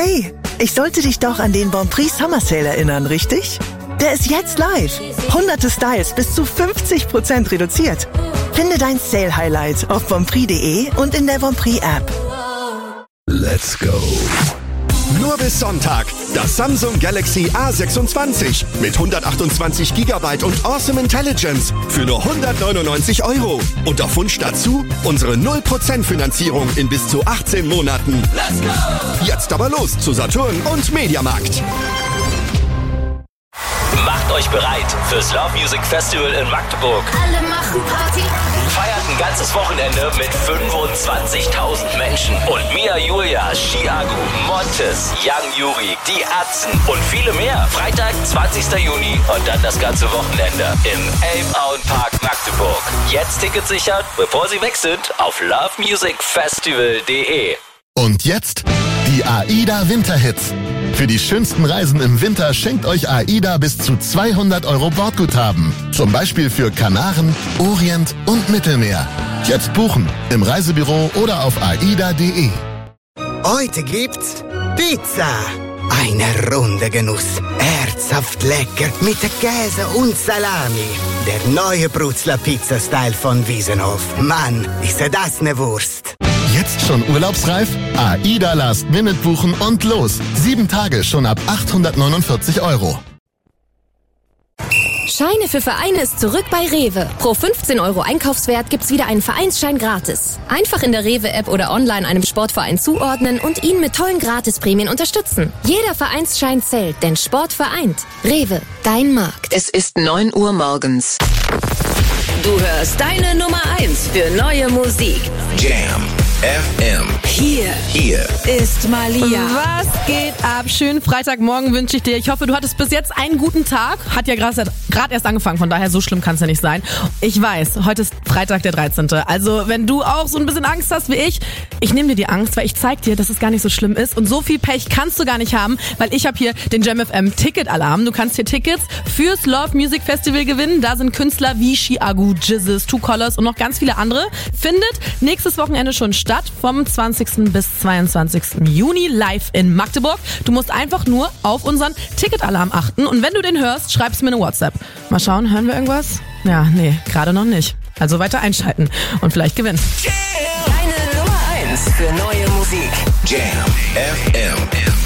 Hey, ich sollte dich doch an den Bon Prix Summer Sale erinnern, richtig? Der ist jetzt live. Hunderte Styles bis zu 50% reduziert. Finde dein Sale-Highlight auf bonprix.de und in der Bon Prix App. Let's go. Nur bis Sonntag. Das Samsung Galaxy A26 mit 128 GB und Awesome Intelligence für nur 199 €. Und auf Wunsch dazu unsere 0% Finanzierung in bis zu 18 Monaten. Let's go! Jetzt aber los zu Saturn und Mediamarkt. Macht euch bereit fürs Love Music Festival in Magdeburg. Alle machen Party. Feiert ein ganzes Wochenende mit 25.000 Menschen. Und Mia Julia, Chiago, Montes, Young Yuri, die Atzen und viele mehr. Freitag, 20. Juni und dann das ganze Wochenende im Elbauer Park Magdeburg. Jetzt Tickets sichern, bevor sie weg sind, auf lovemusicfestival.de. Und jetzt die AIDA Winterhits. Für die schönsten Reisen im Winter schenkt euch AIDA bis zu 200 € Bordguthaben. Zum Beispiel für Kanaren, Orient und Mittelmeer. Jetzt buchen im Reisebüro oder auf aida.de. Heute gibt's Pizza. Eine runde Genuss. Herzhaft lecker mit Käse und Salami. Der neue Brutzler Pizza-Style von Wiesenhof. Mann, ist das eine Wurst. Jetzt schon urlaubsreif? AIDA Last Minute buchen und los. 7 Tage schon ab 849 €. Scheine für Vereine ist zurück bei Rewe. Pro 15 € Einkaufswert gibt's wieder einen Vereinsschein gratis. Einfach in der Rewe-App oder online einem Sportverein zuordnen und ihn mit tollen Gratisprämien unterstützen. Jeder Vereinsschein zählt, denn Sport vereint. Rewe, dein Markt. Es ist 9 Uhr morgens. Du hörst deine Nummer 1 für neue Musik. Jam FM. Hier ist Malia. Was geht ab? Schönen Freitagmorgen wünsche ich dir. Ich hoffe, du hattest bis jetzt einen guten Tag. Hat ja gerade erst angefangen, von daher so schlimm kann es ja nicht sein. Ich weiß, heute ist Freitag der 13. Also wenn du auch so ein bisschen Angst hast wie ich nehme dir die Angst, weil ich zeig dir, dass es gar nicht so schlimm ist. Und so viel Pech kannst du gar nicht haben, weil ich habe hier den Jam FM Ticket-Alarm. Du kannst hier Tickets fürs Love Music Festival gewinnen. Da sind Künstler wie Chiago, Jizzes, Two Colors und noch ganz viele andere. Findet nächstes Wochenende schon statt, vom 20. bis 22. Juni live in Magdeburg. Du musst einfach nur auf unseren Ticket-Alarm achten. Und wenn du den hörst, schreib's mir eine WhatsApp. Mal schauen, hören wir irgendwas? Ja, nee, gerade noch nicht. Also weiter einschalten und vielleicht gewinnen. Deine Nummer 1 für neue Musik. Jam FM.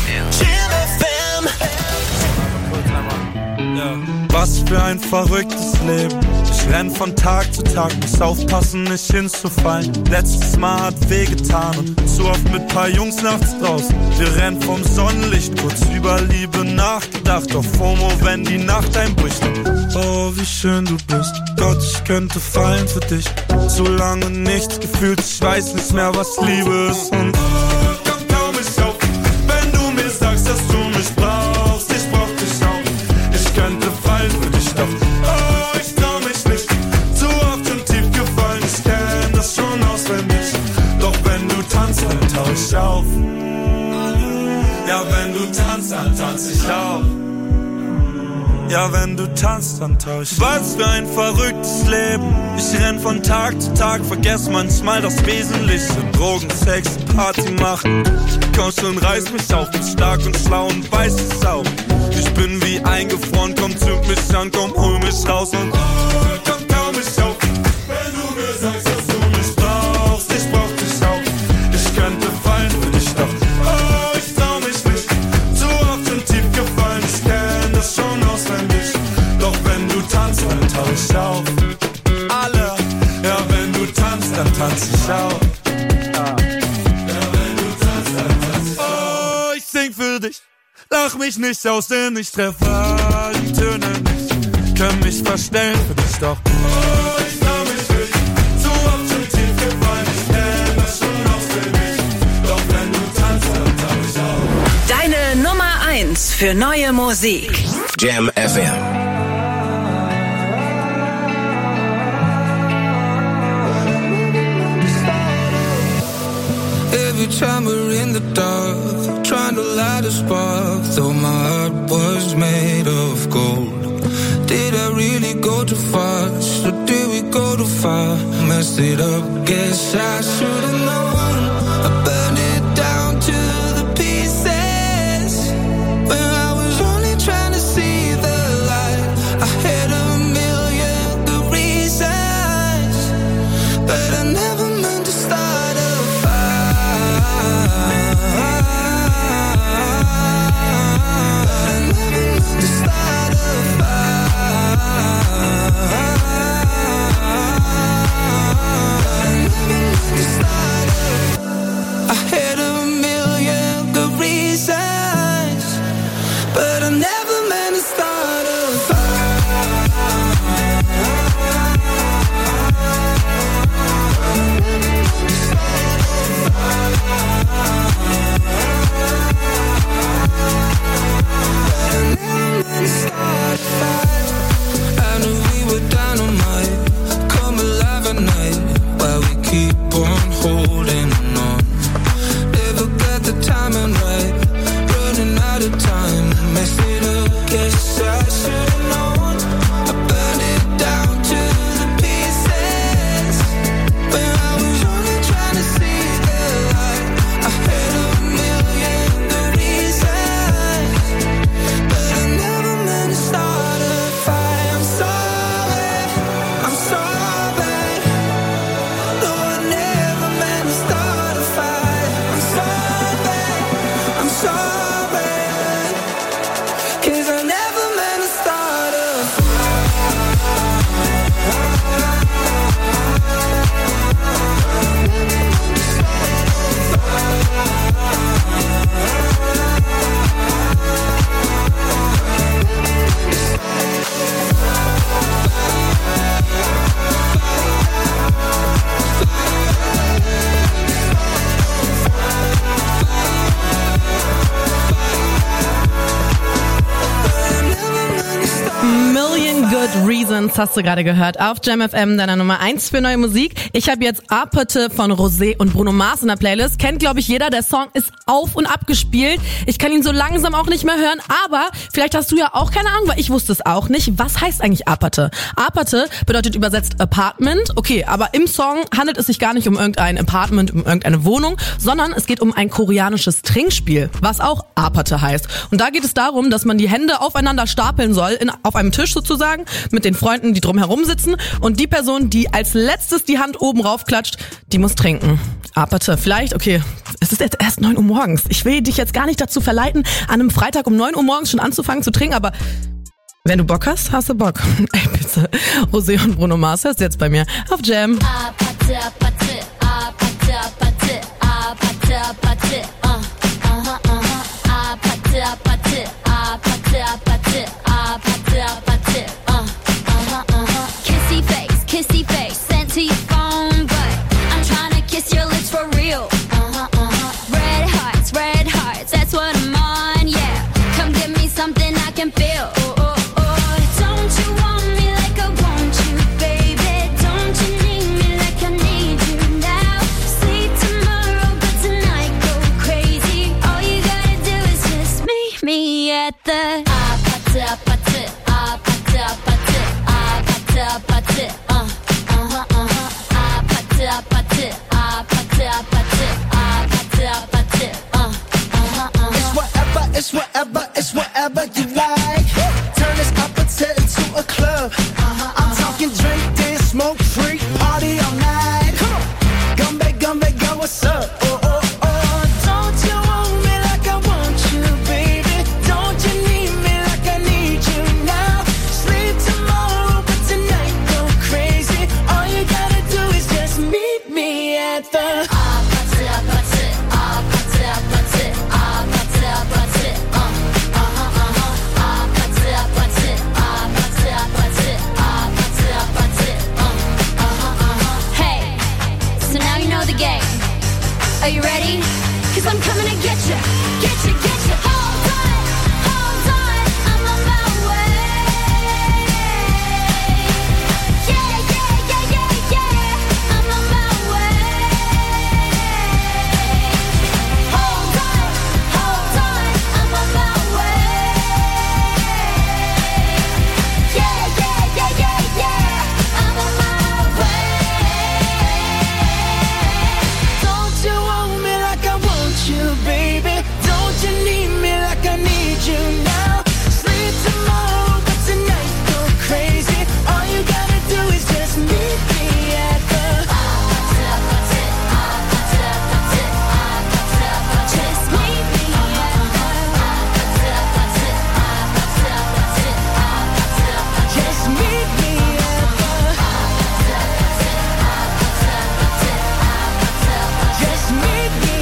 Was für ein verrücktes Leben. Ich renn von Tag zu Tag, muss aufpassen, nicht hinzufallen. Letztes Mal hat wehgetan und zu oft mit paar Jungs nachts draußen. Wir rennen vom Sonnenlicht, kurz über Liebe nachgedacht. Auf FOMO, wenn die Nacht einbricht. Oh, wie schön du bist. Gott, ich könnte fallen für dich. Zu lange nichts gefühlt, ich weiß nicht mehr, was Liebe ist. Und komm mich auf, wenn du mir sagst, dass du mich brauchst. Ich brauch dich auch. Ich könnte fallen für dich, doch ich trau mich nicht. Zu oft schon tief gefallen, ich kenn das schon auswendig. Doch wenn du tanzt, dann tauch ich auf. Ja, wenn du tanzt, dann tanz ich auch. Ja, wenn du tanzt, dann tauch ich. Was für ein verrücktes Leben. Ich renn von Tag zu Tag, vergess manchmal das Wesentliche. Drogen, Sex, Party machen. Komm schon, reiß mich auf, bin stark und schlau und weiß es auch. Ich bin wie eingefroren, komm, zünd mich an, komm, hol mich raus und komm mich auf. Wenn du mir sagst, dass du mich brauchst, ich brauch dich auch. Ich könnte fallen für dich, doch ich trau mich nicht. Zu oft schon tief gefallen, ich kenn das schon auswendig. Doch wenn du tanzt, dann tauch ich auf. Alle, ja, wenn du tanzt, dann tanz ich auch. Ich sing für dich, lach mich nicht aus, denn ich treffe die Töne nicht. Können mich verstellen für dich, doch ich trau mich nicht. Zu oft schon tief gefallen, ich kenn das schon auswendig. Doch wenn du tanzt, dann tauch ich auf. Deine Nummer 1 für neue Musik. Jam FM. Every time we're in the dark, trying to light a spark, though my heart was made of gold. Did I really go too fast, or did we go too far? Messed it up, guess I should've known. I burned it down to the pieces. mit Reasons hast du gerade gehört auf Jam FM, deiner Nummer 1 für neue Musik. Ich habe jetzt Aperte von Rosé und Bruno Mars in der Playlist. Kennt, glaube ich, jeder. Der Song ist auf und abgespielt. Ich kann ihn so langsam auch nicht mehr hören, aber vielleicht hast du ja auch keine Ahnung, weil ich wusste es auch nicht. Was heißt eigentlich Aperte? Aperte bedeutet übersetzt Apartment. Okay, aber im Song handelt es sich gar nicht um irgendein Apartment, um irgendeine Wohnung, sondern es geht um ein koreanisches Trinkspiel, was auch Aperte heißt. Und da geht es darum, dass man die Hände aufeinander stapeln soll, auf einem Tisch sozusagen, mit den Freunden, die drumherum sitzen. Und die Person, die als letztes die Hand oben raufklatscht, die muss trinken. Aperte, vielleicht, okay, es ist jetzt erst 9 Uhr morgens. Ich will dich jetzt gar nicht dazu verleiten, an einem Freitag um 9 Uhr morgens schon anzufangen zu trinken, aber wenn du Bock hast, hast du Bock. Ey, bitte. Rosé und Bruno Mars hörst jetzt bei mir auf Jam. Aperte, Aperte, Aperte, Aperte, Aperte, Aperte, Aperte, Aperte, Aperte, Aperte, Aperte, Kissy face, sent to your phone, but I'm trying to kiss your lips for real. Red hearts, that's what I'm on, yeah. Come give me something I can feel. Don't you want me like I want you, baby? Don't you need me like I need you now? Sleep tomorrow, but tonight go crazy. All you gotta do is just meet me at the Apate, Apate, Apate, Apate, Apate, Apate, Apate, Apate, Apate, Apate, Apate, It's whatever you like. Turn this appetite into a club. I'm talking drink, dance, smoke, freak, party all night. Come on, come back, girl, what's up? Don't you want me like I want you, baby? Don't you need me like I need you now? Sleep tomorrow, but tonight go crazy. All you gotta do is just meet me at the Apate, Apate, Apate, Apate, Apate, Apate, Hey, so now you know the game. Are you ready? 'Cause I'm coming to get you, get you, get you. Hold on, I'm on my way. Yeah, I'm on my way. Hold on, I'm on my way. Yeah, I'm on my way. Don't you want me like I want you, baby? Don't you need me like I need you now? Sleep tomorrow, but tonight go crazy. All you gotta do is just meet me at the Just meet me Just meet me at the Just meet me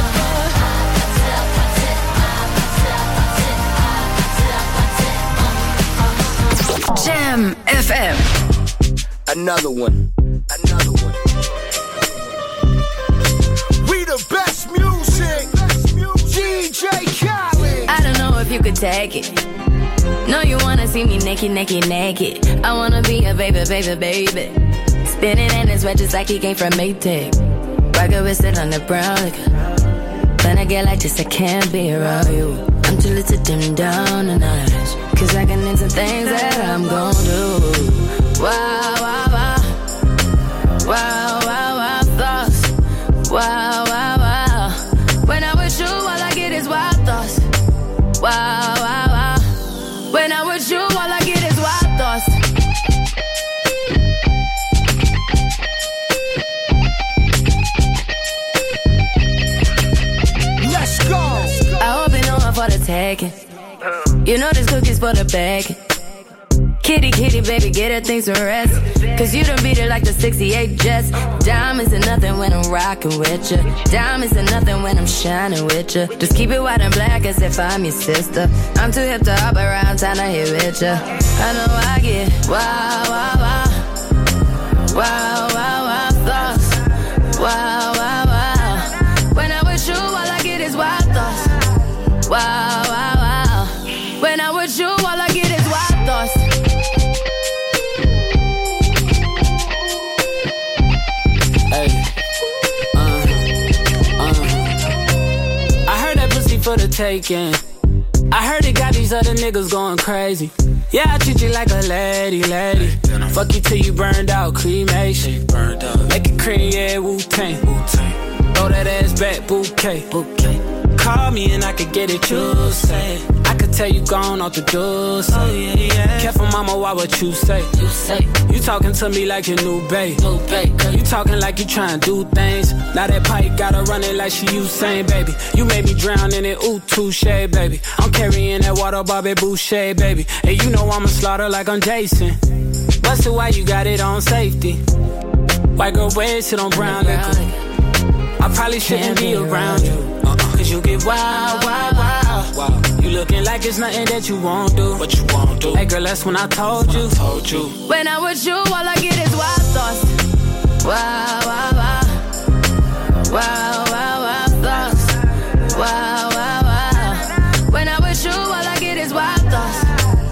at Jam FM. Another one. We the best music. DJ Khaled. I don't know if you could take it. No, you wanna see me naked. I wanna be a baby. Spinning in his red just like he came from Maytag. Rocket with it on the brown liquor. When I get like this, I can't be around you. I'm too little to dim down the night. 'Cause I can into things that I'm gon' do. Wow, wow, wow. Wow, wow, wow, thoughts. Wow, wow, wow. When I'm with you, all I get is wild thoughts. Wow, wow, wow. When I'm with you, all I get is wild thoughts. Let's go. I hope you know I'm for the taking. You know this cookie's for the bag. Kitty, baby, get her things to rest. 'Cause you done beat it like the 68 Jets. Diamonds are nothing when I'm rocking with you. Diamonds are nothing when I'm shining with you. Just keep it white and black as if I'm your sister. I'm too hip to hop around, time to hit with you. I know I get wow, wow, wow. Wow, wow, wow, thoughts. Wow, wow, wow. When I'm with you, all I get is wild thoughts. Wow, wow, wow. When I'm with you, all I get is wild thoughts. for the taking. I heard it got these other niggas going crazy. Yeah, I treat you like a lady. Fuck you till you burned out, cremation. Make it cream, yeah, Wu-Tang. Throw that ass back, bouquet. Call me and I could get it, you say. I could tell you gone off the door, say. Oh, yeah. Careful, mama, why what you say? You talking to me like your new babe. You talking like you trying to do things. Now that pipe gotta run it like she Usain, baby. You made me drown in it, ooh, touche, baby. I'm carrying that water, Bobby Boucher, baby. And you know I'ma slaughter like I'm Jason. Busted, why you got it on safety? White girl wear shit on brown liquor. I probably shouldn't be around you. Cause you get wild. You looking like it's nothing that you won't do. What you won't do? Hey girl, that's when I told you. When I'm with you, all I get is wild thoughts. Wow thoughts. Wow. When I'm with you, all I get is wild thoughts.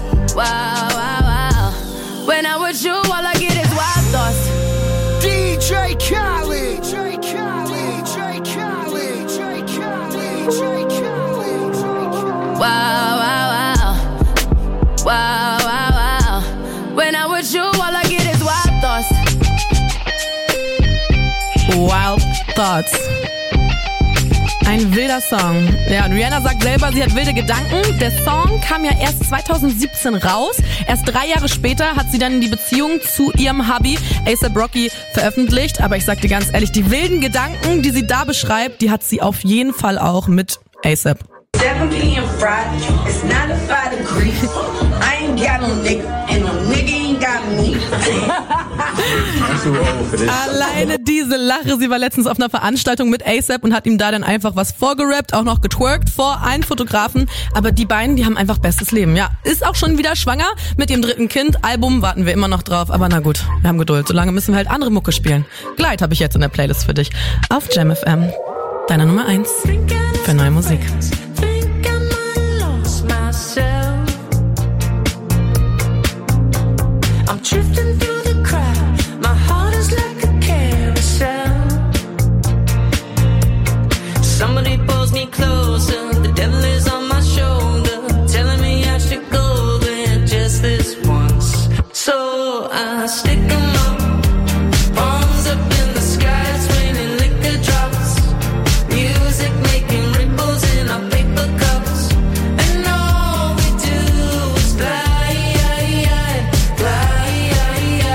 Wow. When I'm with you, all I get is wild thoughts. DJ Khaled. Wow. When I'm with you, all I get is wild thoughts. Wild Thoughts. Ein wilder Song. Ja, und Rihanna sagt selber, sie hat wilde Gedanken. Der Song kam ja erst 2017 raus. Erst 3 Jahre später hat sie dann die Beziehung zu ihrem Hubby A$AP Rocky veröffentlicht. Aber ich sag dir ganz ehrlich, die wilden Gedanken, die sie da beschreibt, die hat sie auf jeden Fall auch mit A$AP. 7 p.m. Friday, it's 95 degrees. I ain't got no nigga, and no nigga ain't got me. Alleine diese Lache, sie war letztens auf einer Veranstaltung mit A$AP und hat ihm da dann einfach was vorgerappt, auch noch getwerkt vor einem Fotografen. Aber die beiden, die haben einfach bestes Leben. Ja, ist auch schon wieder schwanger mit ihrem 3. Kind. Album warten wir immer noch drauf, aber na gut, wir haben Geduld. Solange müssen wir halt andere Mucke spielen. Glide habe ich jetzt in der Playlist für dich. Auf Jam FM, deiner Nummer 1 für neue Musik. I'm drifting through the crowd. My heart is like a carousel. Somebody pulls me closer. The devil is on my shoulder, telling me I should go there just this once. So I stick 'em up, palms up in the sky. It's raining liquor drops. Music making ripples in our paper cups. And all we do is glide.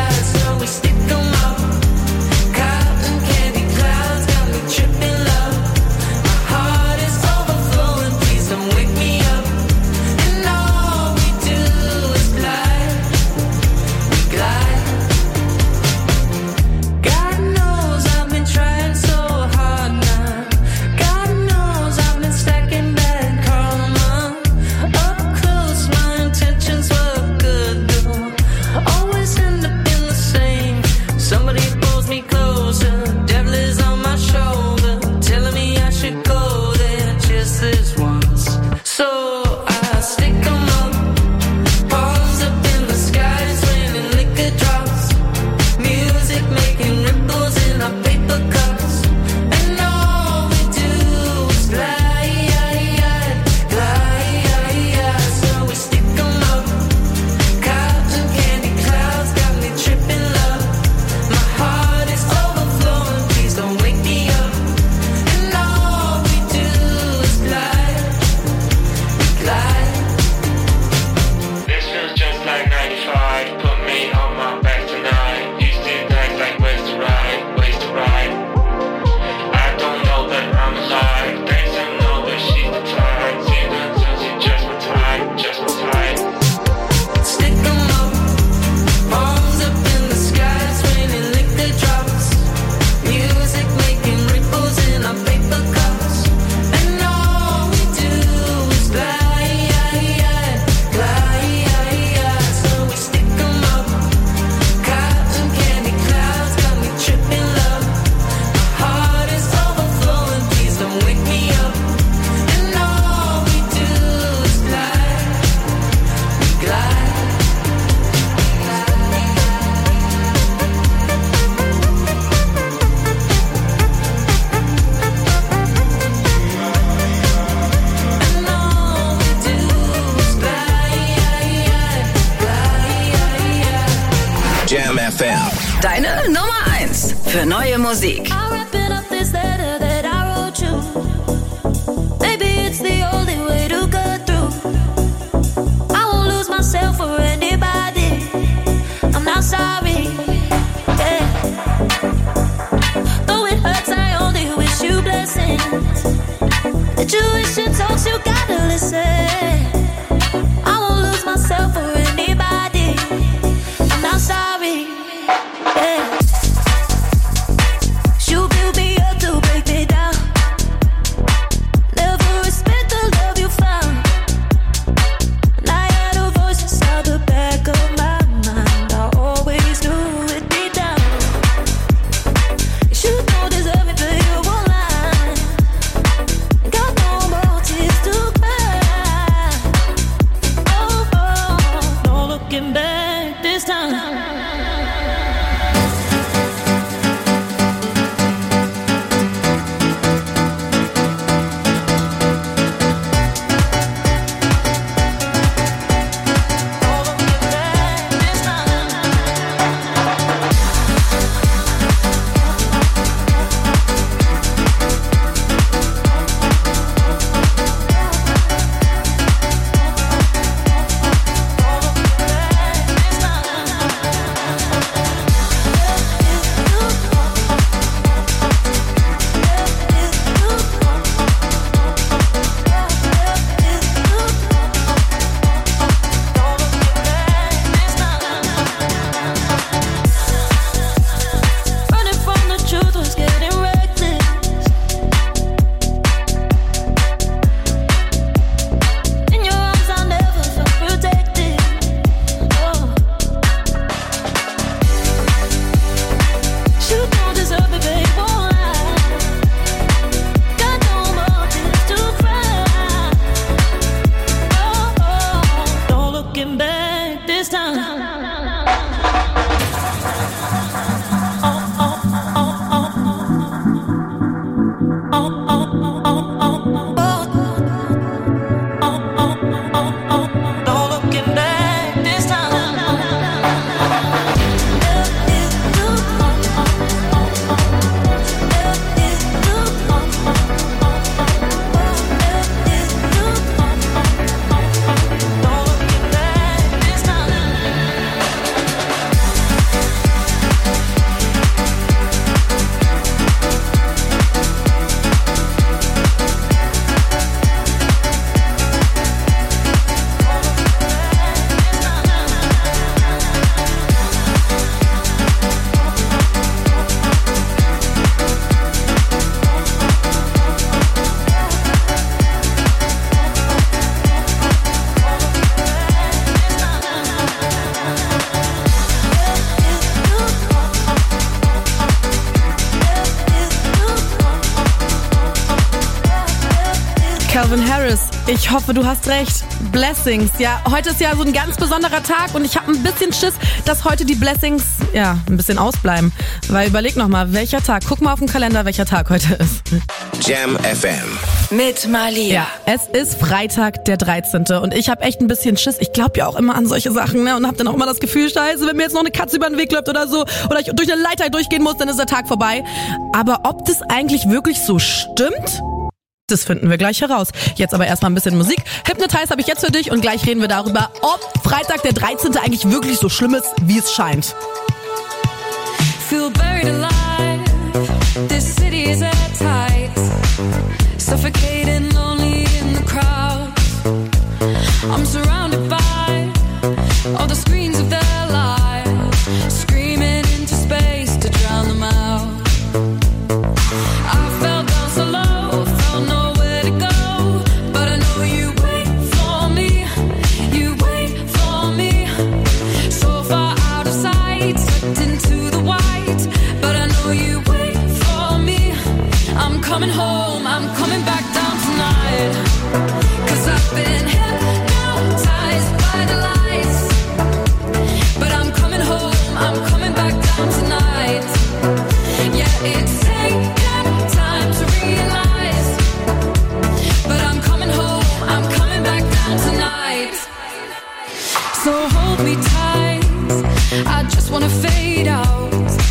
Deine Nummer 1 für neue Musik. You gotta listen. I won't lose myself for anybody. I'm not sorry. Yeah. You build me up to break me down. Never respect the love you found. And I had a voice inside the back of my mind. I always knew it deep down. You don't deserve it, but you won't lie. Got no more tears to cry. Oh, no looking back this time. Running from the truth was getting reckless. In your arms I never felt protected. Oh. You don't deserve it, babe, won't lie. Got no more tears to cry. Oh, no looking back this time. No looking back this time. Calvin Harris, ich hoffe, du hast recht. Blessings. Ja, heute ist ja so ein ganz besonderer Tag und ich habe ein bisschen Schiss, dass heute die Blessings, ja, ein bisschen ausbleiben. Weil überleg nochmal, welcher Tag, guck mal auf den Kalender, welcher Tag heute ist. Jam FM. Mit Malia. Ja, es ist Freitag, der 13. Und ich habe echt ein bisschen Schiss. Ich glaube ja auch immer an solche Sachen, ne? Und habe dann auch immer das Gefühl, scheiße, wenn mir jetzt noch eine Katze über den Weg läuft oder so, oder ich durch eine Leiter durchgehen muss, dann ist der Tag vorbei. Aber ob das eigentlich wirklich so stimmt? Das finden wir gleich heraus. Jetzt aber erstmal ein bisschen Musik. Hypnotize habe ich jetzt für dich und gleich reden wir darüber, ob Freitag der 13. eigentlich wirklich so schlimm ist, wie es scheint. Feel buried alive. This city is at tight. Suffocating, lonely in the crowd. I'm surrounded by all the screens of their lives, screaming into space to drown them out. I fell down so low, felt nowhere to go, but I know you wait for me, you wait for me. So far out of sight, sucked into the white, but I know you wait for me. I'm coming home, I'm coming back down tonight, 'cause I've been hypnotized by the lights. But I'm coming home, I'm coming back down tonight. Yeah, it's taken time to realize, but I'm coming home, I'm coming back down tonight. So hold me tight, I just wanna fade out.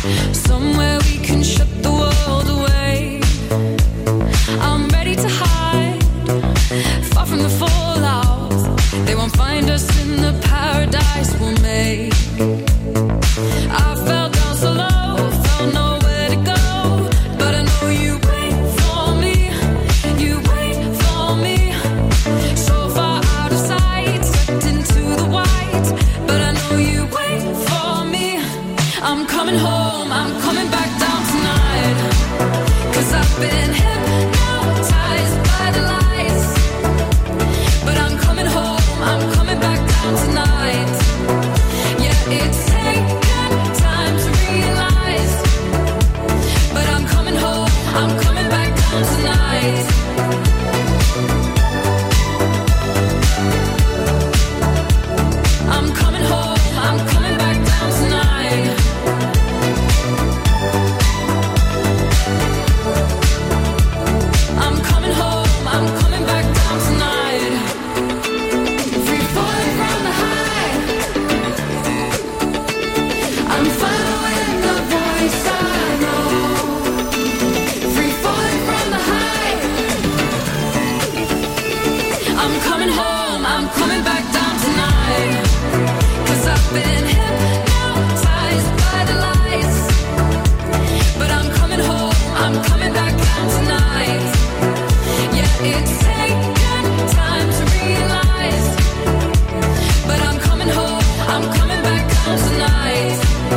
I'm coming home, I'm coming back down tonight. 'Cause I've been hypnotized by the lights. But I'm coming home, I'm coming back down tonight. Yeah, it's taken time to realize. But I'm coming home, I'm coming back down tonight.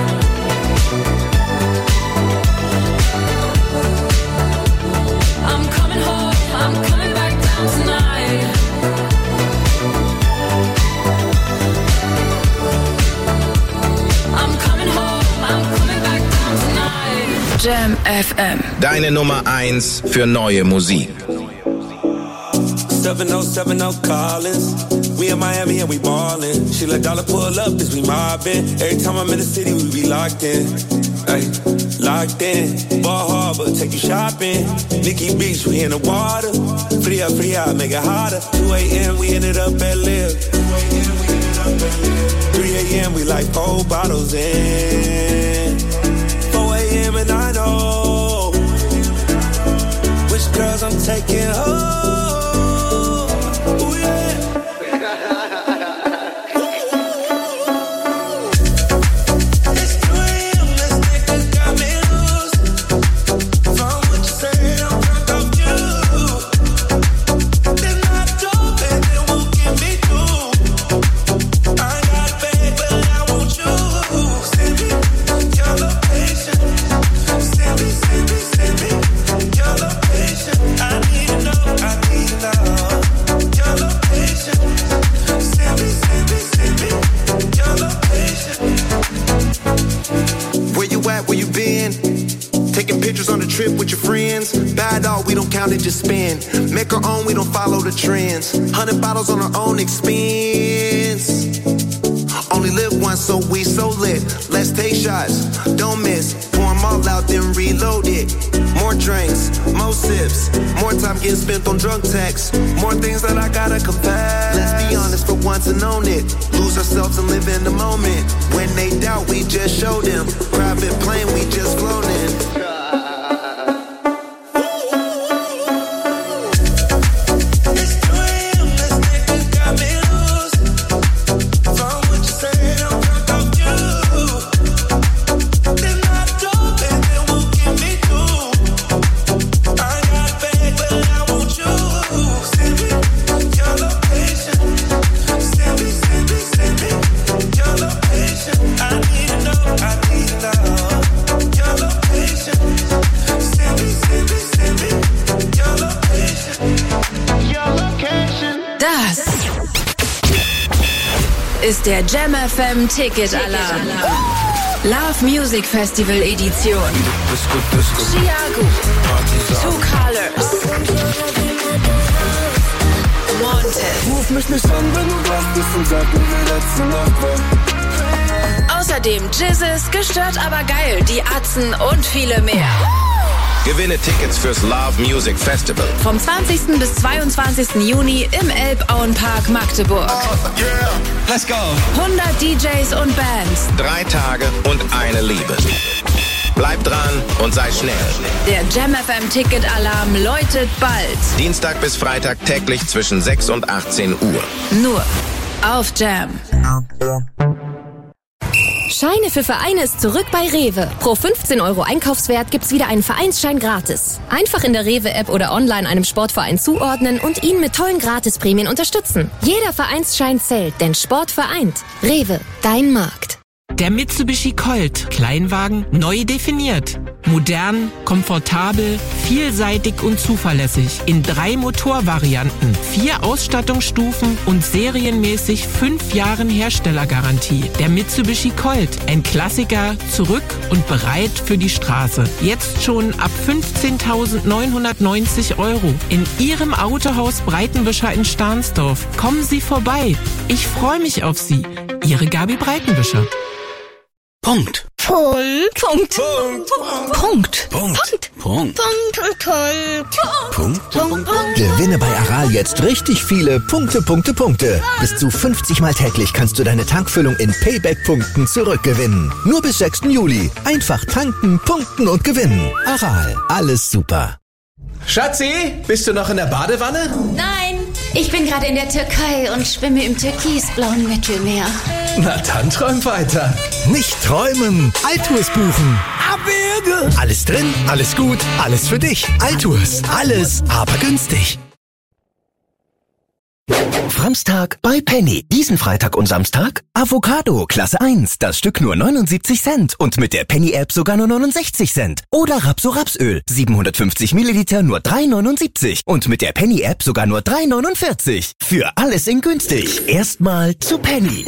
I'm coming home, I'm coming back down tonight. I'm coming home, I'm coming back down tonight. Jam FM. Deine Nummer 1 für neue Musik. 7070 Collins. We in Miami and we ballin'. She let dollar pull up as we mobbin'. Every time I'm in the city, we be locked in. Ay, locked in. Ball Harbor, take you shopping. Nikki Beach, we in the water. Fria, make it hotter. 2 a.m., we ended up at Live. 3 a.m., we like 4 bottles in. 4 a.m. and I know which girls I'm taking home. It just spin. Make our own, we don't follow the trends. 100 bottles on our own expense. Only live once, so we so lit. Let's take shots, don't miss. Pour them all out, then reload it. More drinks, more sips. More time getting spent on drunk texts. More things that I gotta confess. Let's be honest for once and own it. Lose ourselves and live in the moment. When they doubt, we just show them. Private plane, we just flown in. Ist der Jam FM Ticket Alarm. Love Music Festival Edition. Chiago, Two Colors, Wanted. Ruf mich nicht an, wenn du wach bist und sag mir, wie letzte Nacht war. Außerdem Jizzes, gestört aber geil, die Atzen und viele mehr. Gewinne Tickets fürs Love Music Festival. Vom 20. bis 22. Juni im Elbauenpark Magdeburg. Oh, yeah. Let's go. 100 DJs und Bands. 3 Tage und eine Liebe. Bleib dran und sei schnell. Der Jam FM Ticket Alarm läutet bald. Dienstag bis Freitag täglich zwischen 6 und 18 Uhr. Nur auf Jam. Scheine für Vereine ist zurück bei Rewe. Pro 15 € Einkaufswert gibt's wieder einen Vereinsschein gratis. Einfach in der Rewe-App oder online einem Sportverein zuordnen und ihn mit tollen Gratisprämien unterstützen. Jeder Vereinsschein zählt, denn Sport vereint. Rewe, dein Markt. Der Mitsubishi Colt. Kleinwagen neu definiert. Modern, komfortabel, vielseitig und zuverlässig. In 3 Motorvarianten, 4 Ausstattungsstufen und serienmäßig 5 Jahren Herstellergarantie. Der Mitsubishi Colt. Ein Klassiker, zurück und bereit für die Straße. Jetzt schon ab 15.990 € in Ihrem Autohaus Breitenwischer in Stahnsdorf. Kommen Sie vorbei. Ich freue mich auf Sie. Ihre Gabi Breitenwischer. Punkt. Gewinne bei Aral jetzt richtig viele Punkte. Bis zu 50 Mal täglich kannst du deine Tankfüllung in Payback-Punkten zurückgewinnen. Nur bis 6. Juli. Einfach tanken, punkten und gewinnen. Aral, alles super. Schatzi, bist du noch in der Badewanne? Nein, Ich bin gerade in der Türkei und schwimme im türkisblauen Mittelmeer. Na dann träum weiter. Nicht träumen, Altours buchen. Abwürge. Alles drin, alles gut, alles für dich. Altours, alles, aber günstig. Framstag bei Penny. Diesen Freitag und Samstag Avocado Klasse 1, das Stück nur 79 Cent und mit der Penny-App sogar nur 69 Cent. Oder Rapsöl 750 Milliliter nur 3,79 und mit der Penny-App sogar nur 3,49. Für alles in günstig. Erstmal zu Penny.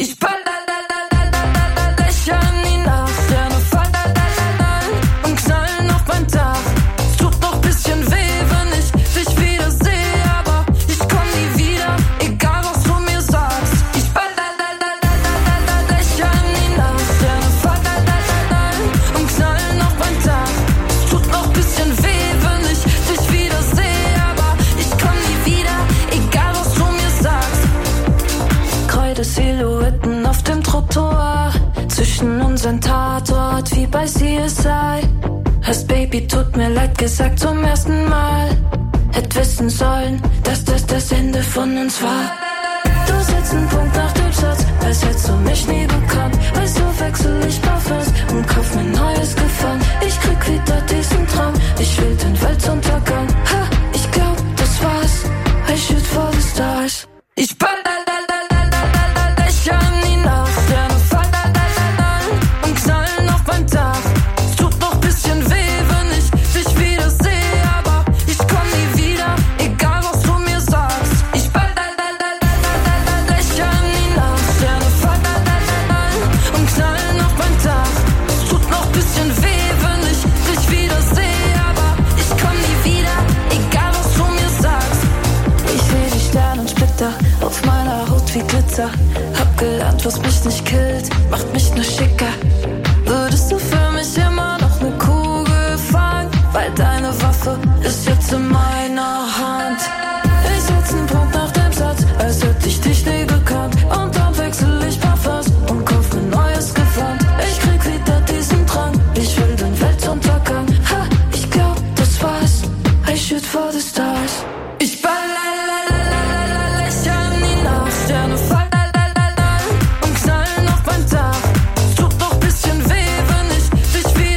Silhouetten auf dem Trottoir, zwischen unseren Tatort wie bei CSI. Hast Baby, tut mir leid gesagt zum ersten Mal. Hätt wissen sollen, dass das Ende von uns war. Du setzt einen Punkt nach dem Satz, als hättest du mich nie bekannt. Weißt du, wechsel ich Parfums und kauf mir neues Gefallen. Ich krieg wieder diesen Traum, ich will den Weltuntergang. Ha, ich glaub, das war's, I shoot for the stars. Ich ball auf meiner Haut wie Glitzer. Hab gelernt, was mich nicht killt, macht mich nur schicker. Würdest du für mich immer noch ne Kugel fangen? Weil deine Waffe ist jetzt in meiner Hand. Ich setz einen Punkt nach dem Satz, als hätte ich dich nie gekannt. Und dann wechsel ich Parfums und kauf mir neues Gewand. Ich krieg wieder diesen Drang, ich will den Weltuntergang. Ha, ich glaub, das war's, I shoot for the stars. Ich ball Sterne fallen und knallen auf mein Dach. Tut doch bisschen weh, wenn ich dich wieder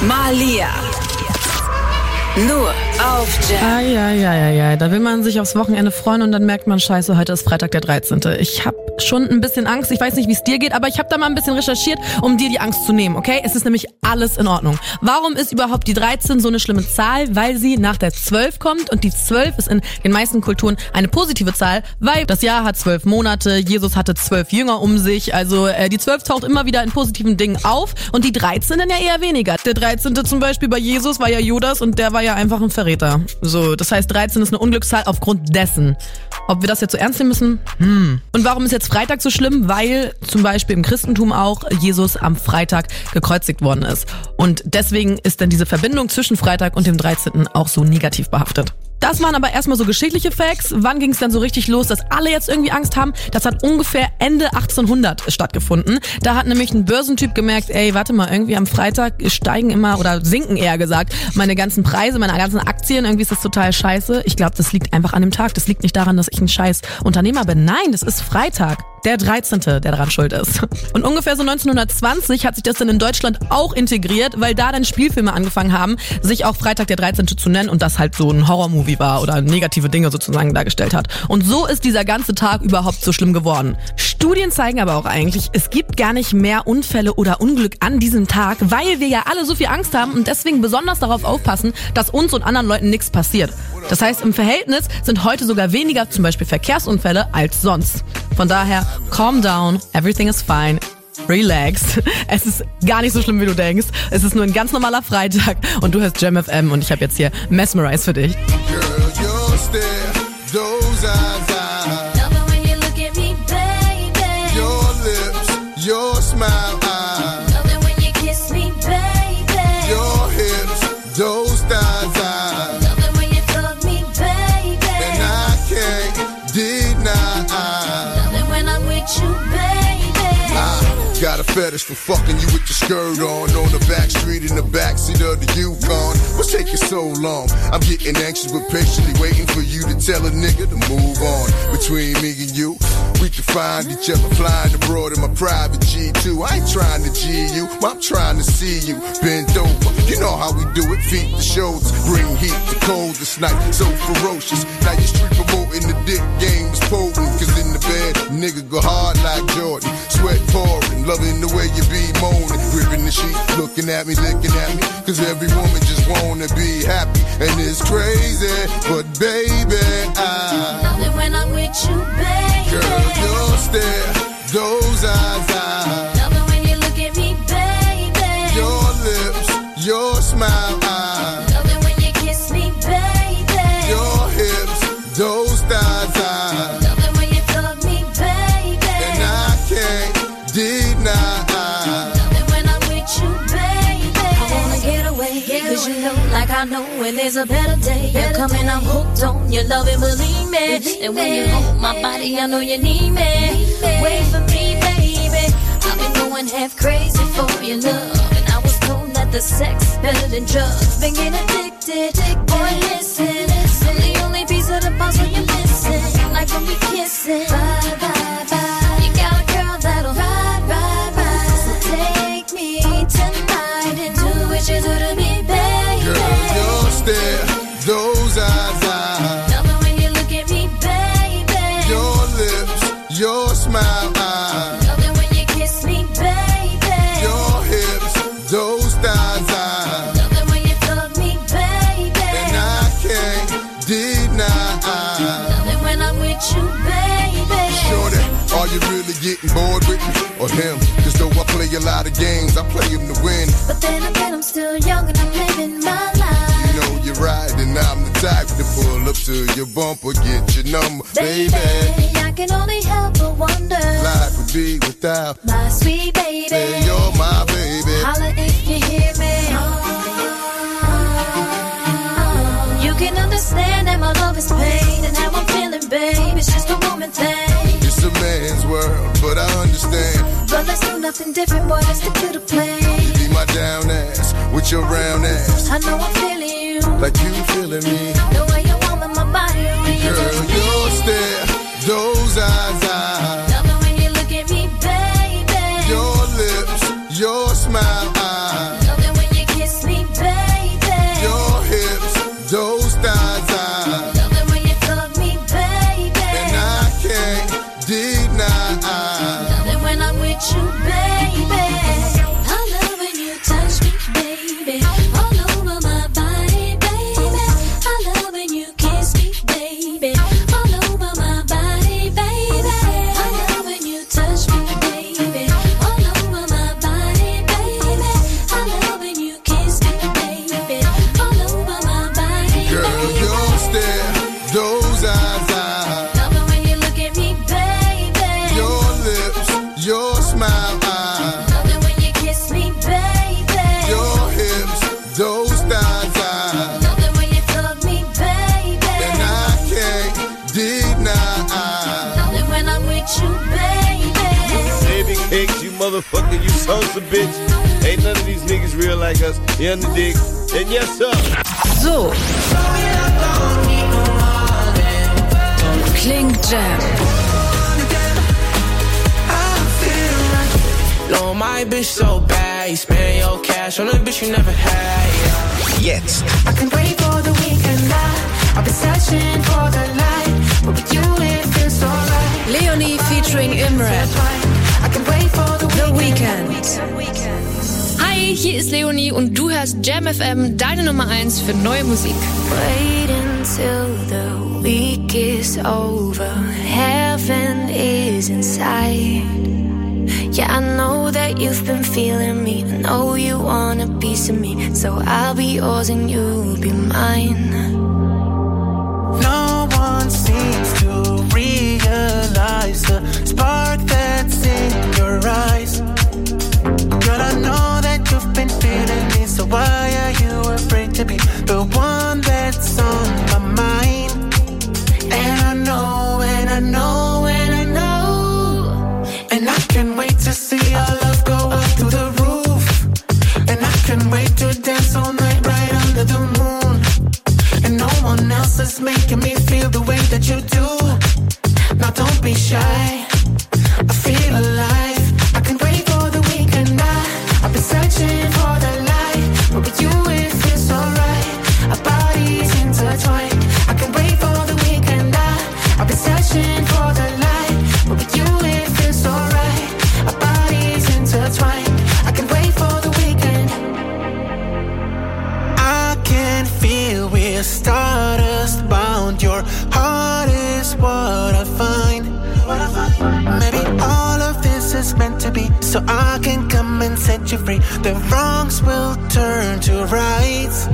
Malia. Nur auf Jam. Ja. Da will man sich aufs Wochenende freuen und dann merkt man, scheiße, heute ist Freitag der 13. Ich habe schon ein bisschen Angst. Ich weiß nicht, wie es dir geht, aber ich habe da mal ein bisschen recherchiert, um dir die Angst zu nehmen, okay? Es ist nämlich alles in Ordnung. Warum ist überhaupt die 13 so eine schlimme Zahl? Weil sie nach der 12 kommt und die 12 ist in den meisten Kulturen eine positive Zahl, weil das Jahr hat 12 Monate, Jesus hatte 12 Jünger um sich, also die 12 taucht immer wieder in positiven Dingen auf und die 13 dann ja eher weniger. Der 13. zum Beispiel bei Jesus war ja Judas und der war ja einfach ein Verräter. So, das heißt 13 ist eine Unglückszahl aufgrund dessen. Ob wir das jetzt so ernst nehmen müssen? Und warum ist jetzt Freitag so schlimm? Weil zum Beispiel im Christentum auch Jesus am Freitag gekreuzigt worden ist. Und deswegen ist dann diese Verbindung zwischen Freitag und dem 13. auch so negativ behaftet. Das waren aber erstmal so geschichtliche Facts. Wann ging es dann so richtig los, dass alle jetzt irgendwie Angst haben? Das hat ungefähr Ende 1800 stattgefunden. Da hat nämlich ein Börsentyp gemerkt, ey, warte mal, irgendwie am Freitag steigen immer, oder sinken eher gesagt, meine ganzen Preise, meine ganzen Aktien. Irgendwie ist das total scheiße. Ich glaube, das liegt einfach an dem Tag. Das liegt nicht daran, dass ich ein scheiß Unternehmer bin. Nein, das ist Freitag. Der 13., der daran schuld ist. Und ungefähr so 1920 hat sich das dann in Deutschland auch integriert, weil da dann Spielfilme angefangen haben, sich auch Freitag der 13. zu nennen und das halt so ein Horrormovie war oder negative Dinge sozusagen dargestellt hat. Und so ist dieser ganze Tag überhaupt so schlimm geworden. Studien zeigen aber auch eigentlich, es gibt gar nicht mehr Unfälle oder Unglück an diesem Tag, weil wir ja alle so viel Angst haben und deswegen besonders darauf aufpassen, dass uns und anderen Leuten nichts passiert. Das heißt, im Verhältnis sind heute sogar weniger zum Beispiel Verkehrsunfälle als sonst. Von daher, calm down, everything is fine, relax. Es ist gar nicht so schlimm, wie du denkst. Es ist nur ein ganz normaler Freitag und du hörst Jam FM und ich habe jetzt hier Mesmerize für dich. Got a fetish for fucking you with your skirt on the back street in the backseat of the Yukon. What's taking so long? I'm getting anxious but patiently waiting for you to tell a nigga to move on. Between me and you, we can find each other flying abroad in my private G2. I ain't trying to G you, I'm trying to see you bend over. You know how we do it, feet to shoulders, bring heat to cold this night, so ferocious. Now you street promoting the dick game is potent, cause in the bed, nigga go hard like Jordan, sweat pouring, loving the way you be moaning, gripping the sheet, looking at me, cause every woman just wanna be happy, and it's crazy, but baby, I love it when I'm with you, baby. Girl, your stare, those eyes, I love it when you look at me, baby. Your lips, your smile, I love it when you kiss me, baby. Your hips, those thighs, I love it when you love me, baby. And I can't deny, I love it when I'm with you, baby. I wanna get away, cause you know, like I know when there's a better day. You're coming, I'm hooked on your love and believe me. And when you hold my body, I know you need me. Wait for me, baby. I've been going half crazy for your love, and I was told that the sex better than drugs. Been getting addicted, boy, listen. I'm the only piece of the puzzle you're missing. Like when we kissing, bye, bye, bye. You got a girl that'll ride, ride, ride. So take me tonight and do what you do to me, baby. Girl, your stare, those eyes, I love it when you look at me, baby. Your lips, your smile, I love it when you kiss me, baby. Your hips, those thighs, I love it when you love me, baby. And I can't deny, I love it when I'm with you, baby. Shorty, are you really getting bored with me or him? Cause though I play a lot of games, I play them to win. But then again, I'm still young and I'm living my life. You know you're right, and I'm the type to pull up to your bumper, get your number, baby. I can only help but wonder. Life would be without my sweet baby. Hey, you're my baby. Holla if you hear me. You can understand that my love is pain and how I'm feeling, babe. It's just a woman thing. It's a man's world, but I understand. But let's do nothing different, boy. Let's stick to the plan. You be my down ass with your round ass. I know I'm feeling you like you feeling me. The way you want my body, girl, your stare, those eyes, I love it when you look at me, baby. Your lips, your smile, I love it when you kiss me, sons of bitch. Ain't none of these niggas real like us. You dig? And yes, sir. So. Klingt Jam. Lord, my bitch so bad. You spend your cash on a bitch you never had. Jetzt. I can wait for the weekend. I've been searching for the light, but with you it feels so right. Leonie featuring Imran. I can wait for the weekend. Hi, hier ist Leonie und du hörst Jam FM, deine Nummer 1 für neue Musik. Wait until the week is over. Heaven is inside. Yeah, I know that you've been feeling me. I know you want a piece of me. So I'll be yours and you'll be mine. No one seems to realize the spark that's in your eyes. Girl, I know that you've been feeling me. So why are you afraid to be the one that's on my mind? And I know, and I know, and I know. And I can't wait to see our love go up through the roof. And I can't wait to dance all night right under the moon. And no one else is making me feel the way that you do. Now don't be shy, I feel alive. I can wait for the weekend. I've been searching for the light, but with you it feels alright. Our bodies intertwined. I can wait for the weekend. I've been searching for the light, but with you it feels alright. Our bodies intertwined. I can wait for the weekend. I can feel we're stardust bound. Your heart is what I find. Maybe all of this is meant to be, so I can come and set you free. The wrongs will turn to rights.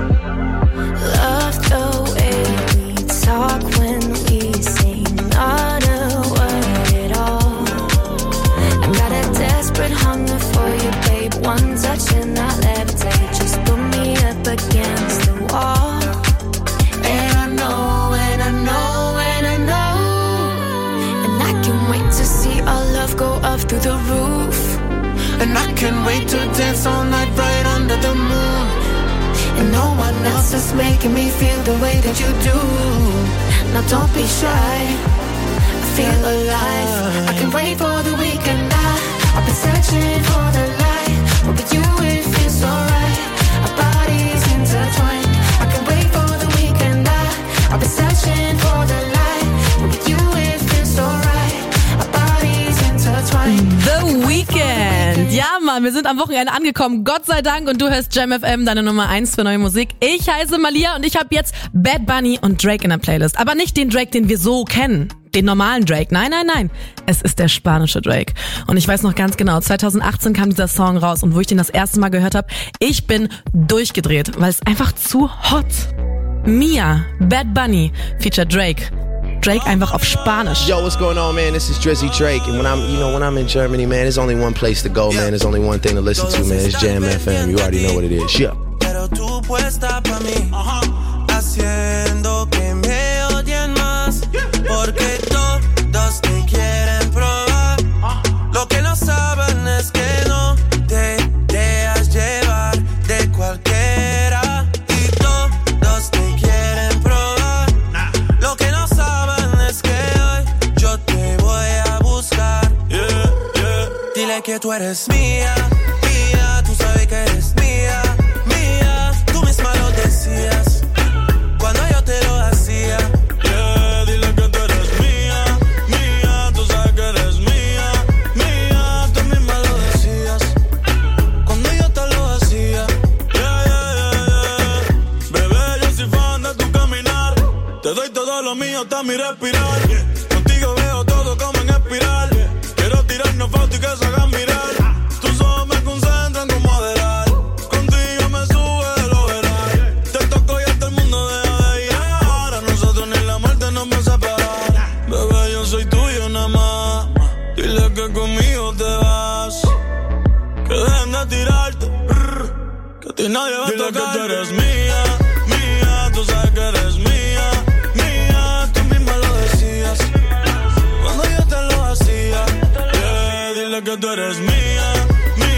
Love the way we talk when we sing, not a word at all. I got a desperate hunger for you, babe. One touch and I'll levitate. Just put me up against the wall. And I know, and I know, and I know. And I can't wait to see our love go up through the roof. And I can't wait to dance all night right under the moon. And no one else is making me feel the way that you do. Now don't be shy, I feel alive. I can wait for the weekend. I've been searching for the light, but with you it feels alright. Our bodies intertwined. I can wait for the weekend. I've been searching for the light, but with you it feels alright. Our bodies intertwined. The Weekend. Ja, Mann, wir sind am Wochenende angekommen. Gott sei Dank. Und du hörst Jam FM, deine Nummer 1 für neue Musik. Ich heiße Malia und ich habe jetzt Bad Bunny und Drake in der Playlist. Aber nicht den Drake, den wir so kennen. Den normalen Drake. Nein, nein, nein. Es ist der spanische Drake. Und ich weiß noch ganz genau, 2018 kam dieser Song raus. Und wo ich den das erste Mal gehört habe, ich bin durchgedreht, weil es einfach zu hot. Mia, Bad Bunny, featured Drake. Drake einfach auf Spanisch. Yo, what's going on, man? This is Drizzy Drake, and when I'm in Germany, man, there's only one place to go, man. There's only one thing to listen to, man. It's Jam FM. You already know what it is. Yeah. Pero tú puesta pa' mí, haciendo que me odien más, porque todos te quieren probar. Lo que no saben es que no te dejas llevar de cualquiera, y todos te quieren probar. Lo que no saben es que hoy yo te voy a buscar. Dile que tú eres mía, mía, tú sabes que eres mía, mía, tú misma lo decías cuando yo te lo hacía. Dile que tú eres mía, mía, tú sabes que eres mía, mía, tú misma lo decías cuando yo te lo hacía. Bebé, yo soy fan de tu caminar, te doy todo lo mío hasta mi respirar. Contigo veo todo como en espiral. Quiero tirarnos fotos y que se hagan mirar. Tus ojos me concentran como adelar. Contigo me sube de lo veral. Te toco y hasta el mundo deja de ir. A nosotros ni la muerte nos va a separar. Bebé, yo soy tuyo nada más. Dile que conmigo te vas. Que dejen de tirarte. Que a ti nadie va a tocar. Dile que tú eres mía, mía. Tú sabes que eres mía, mía. Tú misma lo decías cuando yo te lo hacía. Dile que tú eres mía, mía.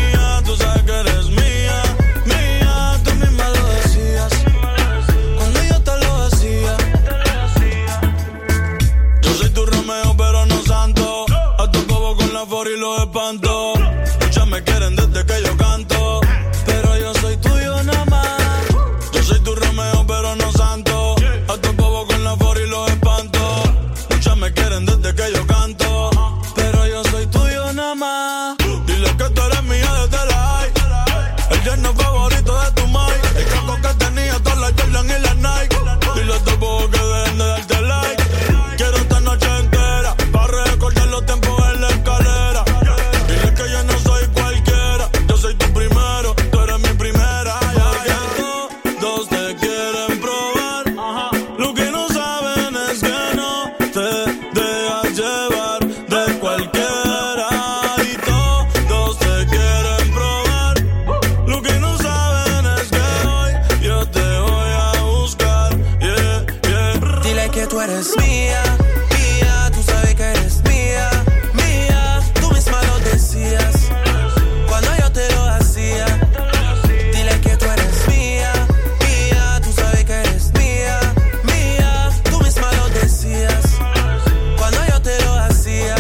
tú eres mía, mía, tú sabes que eres mía, mía, tú misma lo decías cuando yo te lo hacía. Dile que tú eres mía, mía, tú sabes que eres mía, mía, tú misma lo decías cuando yo te lo hacía.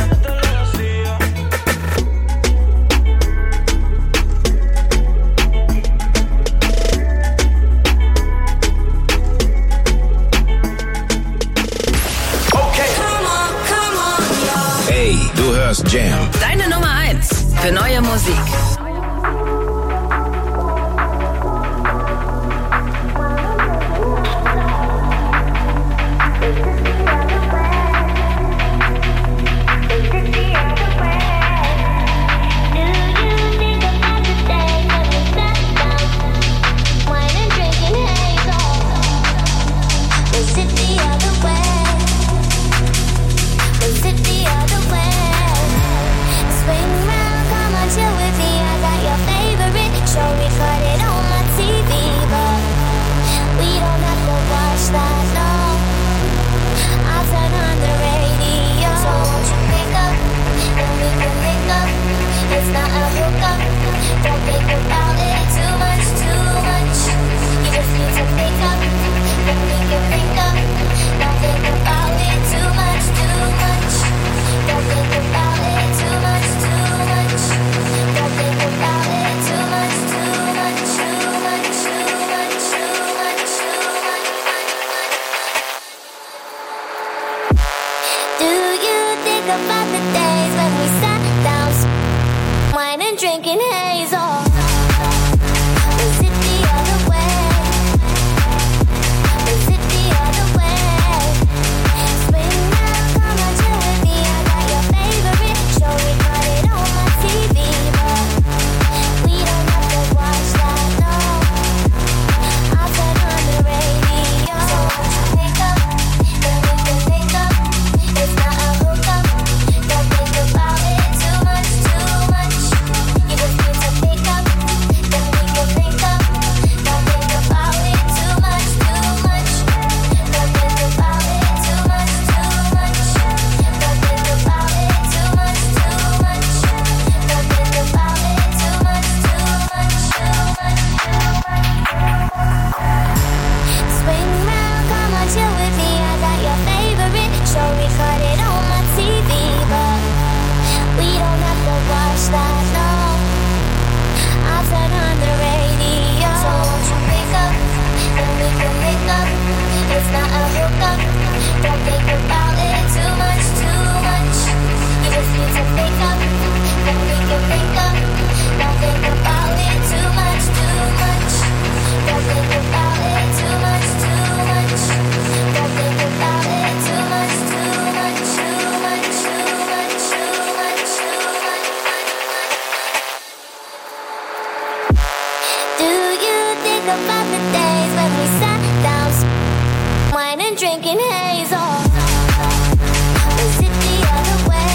Hey, du hörst Jam. Deine Nummer 1 für neue Musik. Drinking haze off. Was it the other way? Was it the other way? Swing round, come on, chill with me. I got your favorite show, we got it on my TV, but we don't have to watch that, no. I'll turn on the radio. So won't you pick up, then we can pick up. It's not a hookup, don't think about it too much, too much. You just need to pick up, then we can pick up. Don't think about it too much, too much. Don't think about it too much, too much. Don't think about it too much, too much. Don't think about it too much, too much, too much. Swing round, come on, chill with me. I got your favorite show, we cut it on my TV, but we don't have to watch that, no. I'll turn on the radio. So won't you pick up, then we can pick up. It's not a hookup, don't think about it too much, too much. You just need to pick up, then we can pick up. Don't think about it too much, too much. Don't think about it too much, too much. Don't think about it too much, too much, too much, too much, too much, too much. Do you think about the days when we sat down, wine and drinking haze off? Was it the other way?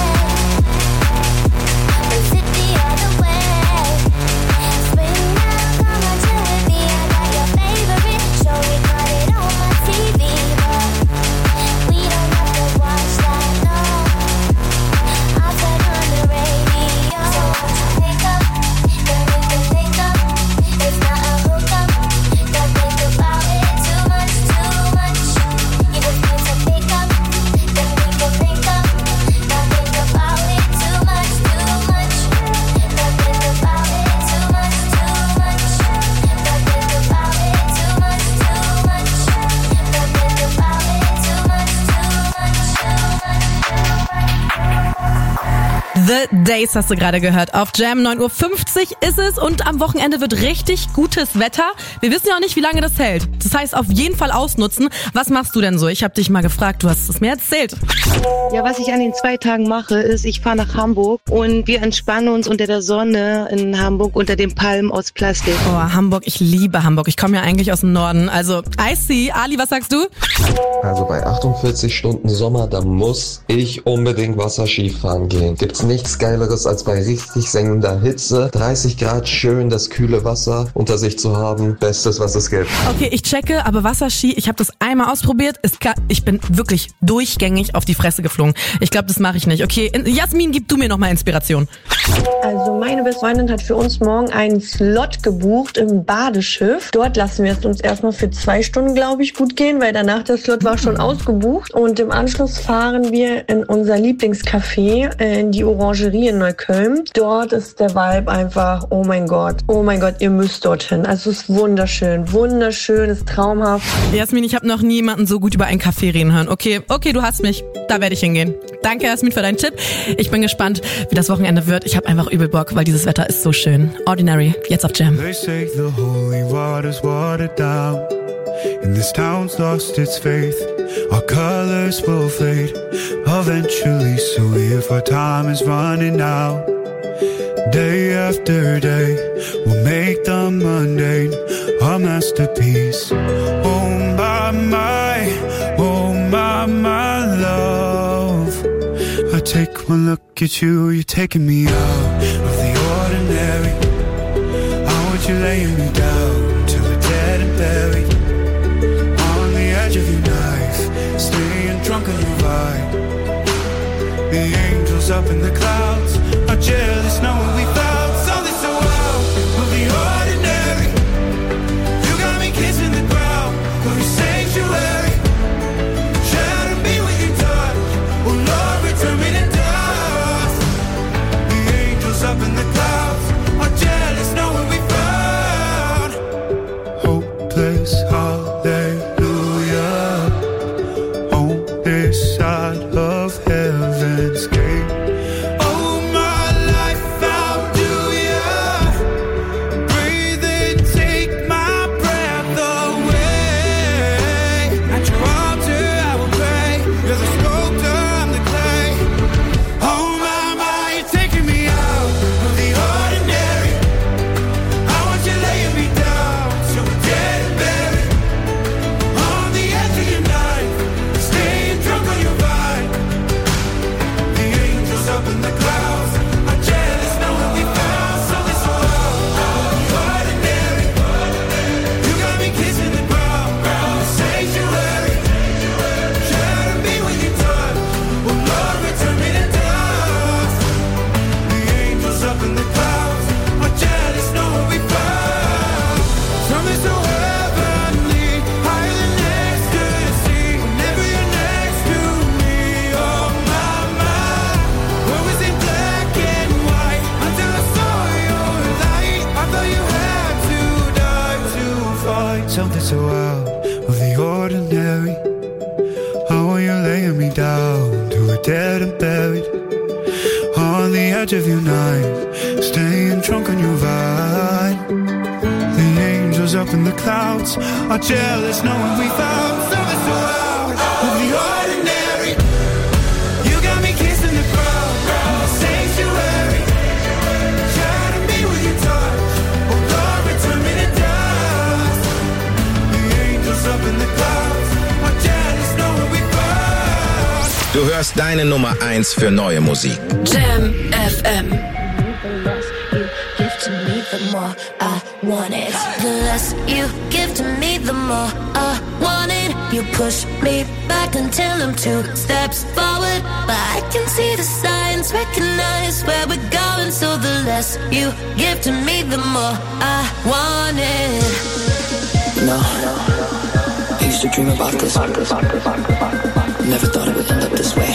Was it the other way? Swing round, come on, chill with me. I got your favorite show, we got it on my TV, but we don't have to watch that, no. I'll turn on the radio. So won't you pick up, then we can pick up. It's not a hookup, don't think about it too much, too much. You just need to pick up, then we can pick up. Don't think about it too much, too much. Don't think about it too much, too much. Don't think about it too much, too much. Don't think about it too much, too much. The Days hast du gerade gehört. Auf Jam 9:50 Uhr ist es und am Wochenende wird richtig gutes Wetter. Wir wissen ja auch nicht, wie lange das hält. Das heißt, auf jeden Fall ausnutzen. Was machst du denn so? Ich habe dich mal gefragt, du hast es mir erzählt. Ja, was ich an den 2 Tagen mache, ist, ich fahre nach Hamburg und wir entspannen uns unter der Sonne in Hamburg unter den Palmen aus Plastik. Oh, Hamburg, ich liebe Hamburg. Ich komme ja eigentlich aus dem Norden. Also, I see. Ali, was sagst du? Also bei 48 Stunden Sommer, da muss ich unbedingt Wasserskifahren gehen. Gibt's nicht nichts Geileres als bei richtig sengender Hitze 30 Grad schön das kühle Wasser unter sich zu haben. Bestes, was es gibt. Okay, ich checke, aber Wasserski, ich habe das einmal ausprobiert. Ich bin wirklich durchgängig auf die Fresse geflogen. Ich glaube, das mache ich nicht. Okay, Jasmin, gib du mir noch mal Inspiration. Also meine beste Freundin hat für uns morgen einen Slot gebucht im Badeschiff. Dort lassen wir es uns erstmal für 2 Stunden, glaube ich, gut gehen, weil danach der Slot war schon ausgebucht. Und im Anschluss fahren wir in unser Lieblingscafé, in die Orangerie in Neukölln. Dort ist der Vibe einfach, oh mein Gott, ihr müsst dorthin. Also es ist wunderschön, wunderschön, ist traumhaft. Jasmin, ich habe noch nie jemanden so gut über einen Kaffee reden hören. Okay, du hast mich. Da werde ich hingehen. Danke, Jasmin, für deinen Tipp. Ich bin gespannt, wie das Wochenende wird. Ich habe einfach übel Bock, weil dieses Wetter ist so schön. Ordinary, jetzt auf Jam. They say the holy water's watered down, and this town's lost its faith. Our colors will fade eventually, so if our time is running out, day after day, we'll make the mundane a masterpiece. Oh my love, I take one look at you, you're taking me out of the ordinary. I want you laying me down till we're dead and buried, on the edge of your knife, staying drunk on your vibe. The angels up in the clouds are jealous knowing we found something so out of the ordinary. You got me kissing the ground of your sanctuary. Shadow me with your touch, oh Lord, return me to dust. The angels up in the clouds are jealous knowing we found hopeless hallelujah on this side of heaven's gate. Oh my life, how do ya breathe and take my breath away? At your altar I will pray, you're the sculptor, I'm the clay. Oh my, you're taking me out of the ordinary. I want you laying me down so we're dead and buried, on the edge of your knife, staying drunk on your vine. The angels up in the clouds are jealous knowing we found something so out of the ordinary. You got me kissing the ground of the sanctuary. Shadow me when you touch, oh Lord, return me to dust. The angels up in the clouds are jealous knowing we found something so heavenly, higher than ecstasy. Whenever you're next to me, oh my, where was it black and white until I saw your light? I thought you had to die to find something so out of the ordinary. How are you laying me down to a dead and buried, on the edge of your knife, staying drunk on your vine. The angels up in the clouds are jealous knowing we found something so out of the ordinary. You got me kissing the ground of the sanctuary. Shadow me with your touch, oh Lord, return me to dust. The angels up in the clouds are jealous knowing we found. Du hörst deine Nummer 1 für neue Musik. Jam FM. Give to me, the more I want it. The less you give to me, the more I want it. You push me back until I'm 2 steps forward, but I can see the signs, recognize where we're going. So the less you give to me, the more I want it. No, I used to dream about this. Never thought it would end up this way.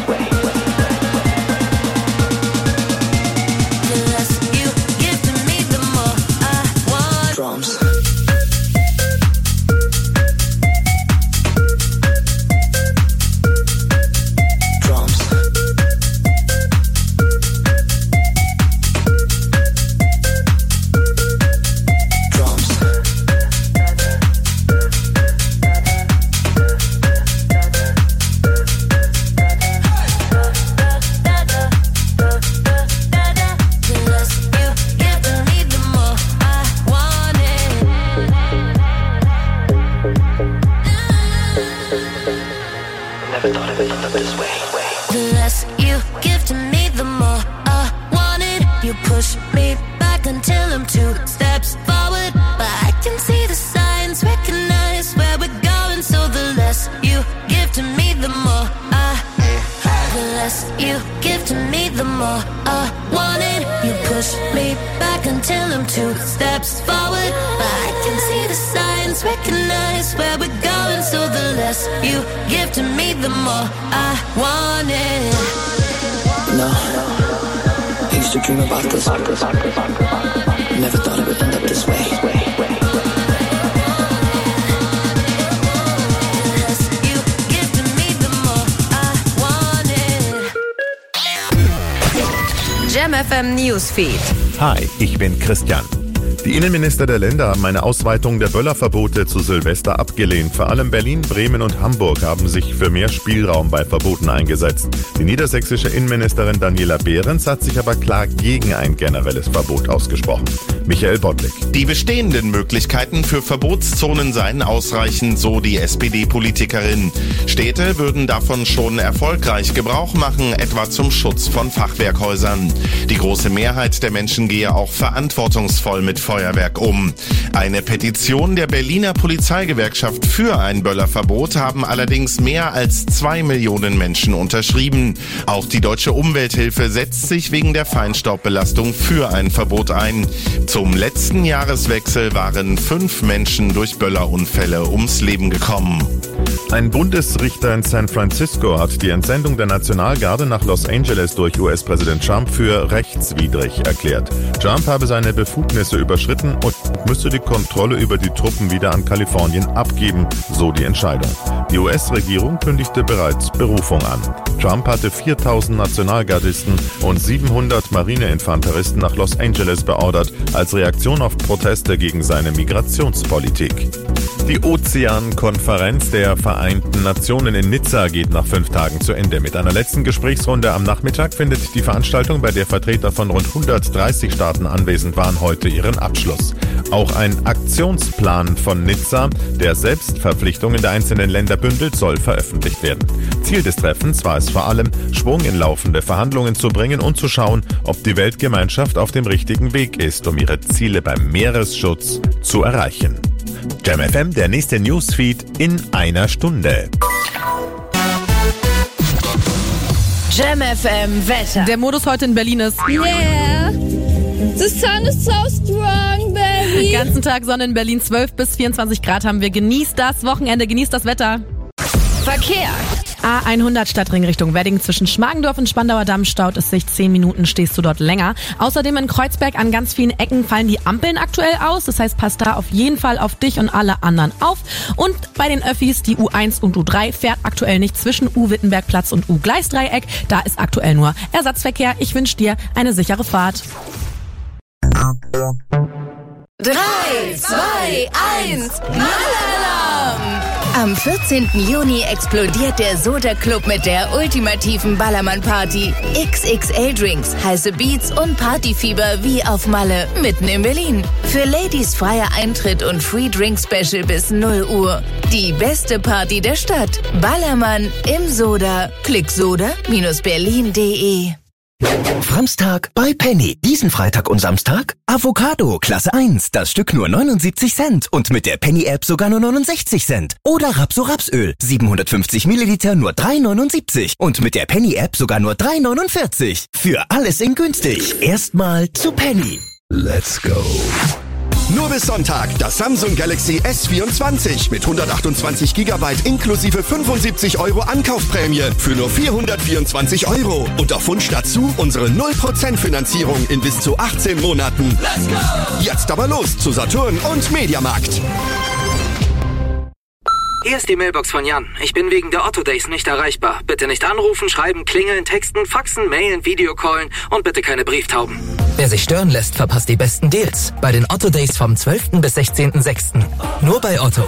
Drums. you give to me, the more I want it. You push me back until I'm 2 steps forward, but I can see the signs, recognize where we're going. So the less you give to me, the more I want it. No, I used to dream about this. Never thought it would end up this way. Jam FM Newsfeed. Hi, ich bin Christian. Die Innenminister der Länder haben eine Ausweitung der Böllerverbote zu Silvester abgelehnt. Vor allem Berlin, Bremen und Hamburg haben sich für mehr Spielraum bei Verboten eingesetzt. Die niedersächsische Innenministerin Daniela Behrens hat sich aber klar gegen ein generelles Verbot ausgesprochen. Michael Bodlik. Die bestehenden Möglichkeiten für Verbotszonen seien ausreichend, so die SPD-Politikerin. Städte würden davon schon erfolgreich Gebrauch machen, etwa zum Schutz von Fachwerkhäusern. Die große Mehrheit der Menschen gehe auch verantwortungsvoll mit Feuerwerk um. Eine Petition der Berliner Polizeigewerkschaft für ein Böllerverbot haben allerdings mehr als 2 Millionen Menschen unterschrieben. Auch die Deutsche Umwelthilfe setzt sich wegen der Feinstaubbelastung für ein Verbot ein. Zum letzten Jahreswechsel waren 5 Menschen durch Böllerunfälle ums Leben gekommen. Ein Bundesrichter in San Francisco hat die Entsendung der Nationalgarde nach Los Angeles durch US-Präsident Trump für rechtswidrig erklärt. Trump habe seine Befugnisse überschritten und müsse die Kontrolle über die Truppen wieder an Kalifornien abgeben, so die Entscheidung. Die US-Regierung kündigte bereits Berufung an. Trump hatte 4.000 Nationalgardisten und 700 Marineinfanteristen nach Los Angeles beordert, als Reaktion auf Proteste gegen seine Migrationspolitik. Die Ozeankonferenz der Vereinten Nationen in Nizza geht nach 5 Tagen zu Ende. Mit einer letzten Gesprächsrunde am Nachmittag findet die Veranstaltung, bei der Vertreter von rund 130 Staaten anwesend waren, heute ihren Abschluss. Auch ein Aktionsplan von Nizza, der Selbstverpflichtungen der einzelnen Länder bündelt, soll veröffentlicht werden. Ziel des Treffens war es vor allem, Schwung in laufende Verhandlungen zu bringen und zu schauen, ob die Weltgemeinschaft auf dem richtigen Weg ist, um ihre Ziele beim Meeresschutz zu erreichen. Jam FM, der nächste Newsfeed in einer Stunde. Jam FM Wetter. Der Modus heute in Berlin ist Yeah, the sun is so strong, baby. Den ganzen Tag Sonne in Berlin, 12 bis 24 Grad haben wir. Genießt das Wochenende, genießt das Wetter. Verkehr. A100 Stadtring Richtung Wedding zwischen Schmargendorf und Spandauer Damm staut es sich 10 Minuten, stehst du dort länger. Außerdem in Kreuzberg an ganz vielen Ecken fallen die Ampeln aktuell aus. Das heißt, passt da auf jeden Fall auf dich und alle anderen auf. Und bei den Öffis, die U1 und U3 fährt aktuell nicht zwischen U-Wittenbergplatz und U-Gleisdreieck. Da ist aktuell nur Ersatzverkehr. Ich wünsche dir eine sichere Fahrt. 3, 2, 1, Knallalarm! Am 14. Juni explodiert der Soda Club mit der ultimativen Ballermann-Party. XXL-Drinks, heiße Beats und Partyfieber wie auf Malle, mitten in Berlin. Für Ladies freier Eintritt und Free Drink Special bis 0 Uhr. Die beste Party der Stadt. Ballermann im Soda. Klick soda-berlin.de. Framstag bei Penny. Diesen Freitag und Samstag Avocado Klasse 1, das Stück nur 79 Cent und mit der Penny-App sogar nur 69 Cent. Oder Rapsöl 750 Milliliter nur 3,79 und mit der Penny-App sogar nur 3,49. Für alles in günstig. Erstmal zu Penny. Let's go. Nur bis Sonntag das Samsung Galaxy S24 mit 128 GB inklusive 75 € Ankaufprämie für nur 424 €. Und auf Wunsch dazu unsere 0% Finanzierung in bis zu 18 Monaten. Let's go! Jetzt aber los zu Saturn und Mediamarkt. Hier ist die Mailbox von Jan. Ich bin wegen der Otto Days nicht erreichbar. Bitte nicht anrufen, schreiben, klingeln, texten, faxen, mailen, Videocallen und bitte keine Brieftauben. Wer sich stören lässt, verpasst die besten Deals. Bei den Otto Days vom 12. bis 16.06. Nur bei Otto.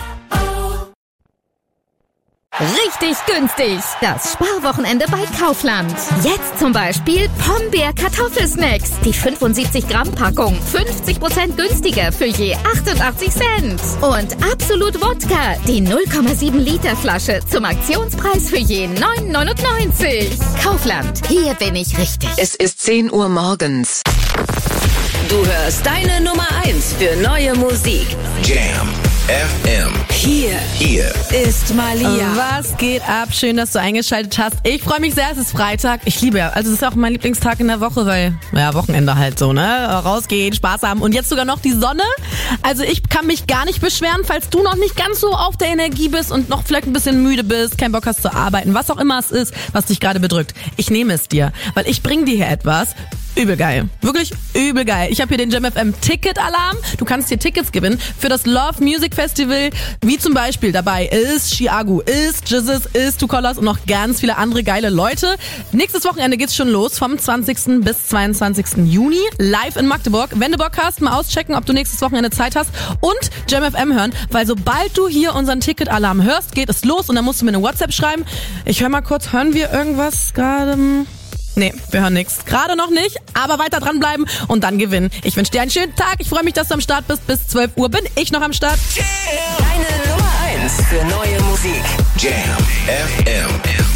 Richtig günstig. Das Sparwochenende bei Kaufland. Jetzt zum Beispiel Pombeer Kartoffelsnacks. Die 75 Gramm Packung. 50% günstiger für je 88 Cent. Und Absolut Wodka. Die 0,7 Liter Flasche zum Aktionspreis für je 9,99. Kaufland. Hier bin ich richtig. Es ist 10 Uhr morgens. Du hörst deine Nummer 1 für neue Musik. Jam FM. Hier ist Malia. Was geht ab? Schön, dass du eingeschaltet hast. Ich freue mich sehr, es ist Freitag. Ich liebe ja, also es ist auch mein Lieblingstag in der Woche, weil, ja, Wochenende halt so, ne? Rausgehen, Spaß haben und jetzt sogar noch die Sonne. Also ich kann mich gar nicht beschweren, falls du noch nicht ganz so auf der Energie bist und noch vielleicht ein bisschen müde bist, keinen Bock hast zu arbeiten, was auch immer es ist, was dich gerade bedrückt. Ich nehme es dir, weil ich bringe dir hier etwas. Übel geil. Wirklich übel geil. Ich habe hier den Jam FM Ticket-Alarm. Du kannst hier Tickets gewinnen für das Love Music Festival, wie zum Beispiel dabei ist Chiago, ist Jizzes, ist Two Colors und noch ganz viele andere geile Leute. Nächstes Wochenende geht's schon los, vom 20. bis 22. Juni, live in Magdeburg. Wenn du Bock hast, mal auschecken, ob du nächstes Wochenende Zeit hast und Jam FM hören, weil sobald du hier unseren Ticket-Alarm hörst, geht es los und dann musst du mir eine WhatsApp schreiben. Ich höre mal kurz, hören wir irgendwas gerade? Nee, wir hören nichts. Gerade noch nicht, aber weiter dranbleiben und dann gewinnen. Ich wünsche dir einen schönen Tag. Ich freue mich, dass du am Start bist. Bis 12 Uhr bin ich noch am Start. Deine Nummer 1 für neue Musik. Jam FM.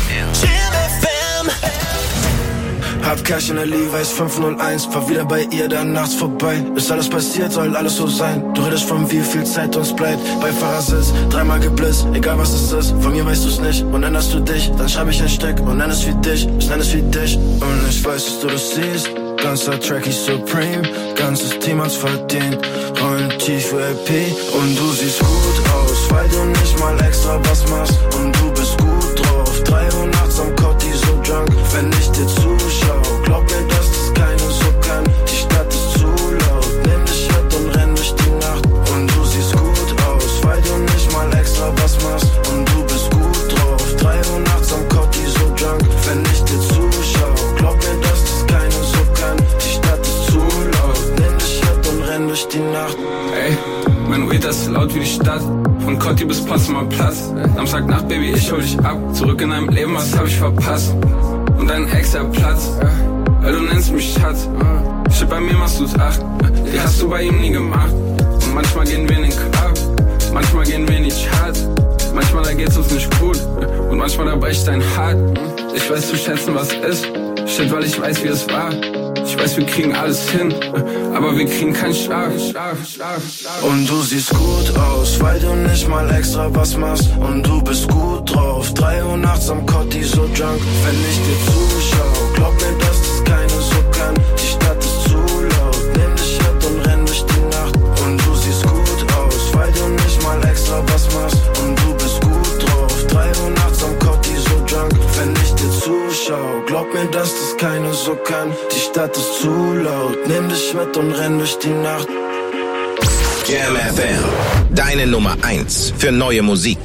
Hab Cash in der Levi's 501, fahr wieder bei ihr dann nachts vorbei. Ist alles passiert, soll alles so sein. Du redest von wie viel Zeit uns bleibt. Bei Fahrersitz, dreimal geblitzt, egal was es ist. Von mir weißt du's nicht und erinnerst du dich. Dann schreib ich ein Stück und nenn es wie dich. Ich nenn es wie dich und ich weiß, dass du das siehst. Ganzer Track ist Supreme, ganzes Team hat's verdient. Rollen tief VIP und du siehst gut aus, weil du nicht mal extra was machst. Und du bist gut drauf, 3 Uhr nachts am Cotti so drunk. Wenn ich dir zuschau, glaub mir, dass das keiner so kann. Die Stadt ist zu laut, nimm dich mit und renn durch die Nacht. Und du siehst gut aus, weil du nicht mal extra was machst. Und du bist gut drauf, 3 Uhr nachts am Cotti so drunk. Wenn ich dir zuschau, glaub mir, dass das keiner so kann. Die Stadt ist zu laut, nimm dich mit und renn durch die Nacht. Ey, mein Weed ist laut wie die Stadt. Von Cotti bis Potsdamer Platz. Samstagnacht, Baby, ich hol dich ab. Zurück in deinem Leben, was hab ich verpasst? Und dein Ex der Platz, weil du nennst mich Schatz. Shit, bei mir machst du's 8, die hast du bei ihm nie gemacht. Und manchmal gehen wir in den Club, manchmal gehen wir in die Charts. Manchmal da geht's uns nicht gut und manchmal da bricht dein Hart. Ich weiß zu schätzen, was ist. Shit, weil ich weiß, wie es war. Ich weiß, wir kriegen alles hin, aber wir kriegen keinen Schlaf. Und du siehst gut aus, weil du nicht mal extra was machst. Und du bist gut drauf, 3 Uhr nachts am Cotti so drunk. Wenn ich dir zuschau, glaub mir, dass das keiner so kann. Die Stadt ist zu laut, nimm dich mit und renn durch die Nacht. Und du siehst gut aus, weil du nicht mal extra was machst. Und du bist gut drauf, 3 Uhr nachts am Cotti so drunk. Wenn ich dir zuschau, glaub mir, dass das keiner so kann. Die Stadt ist zu laut, nimm dich mit und renn durch die Nacht. Jam FM, deine Nummer 1 für neue Musik.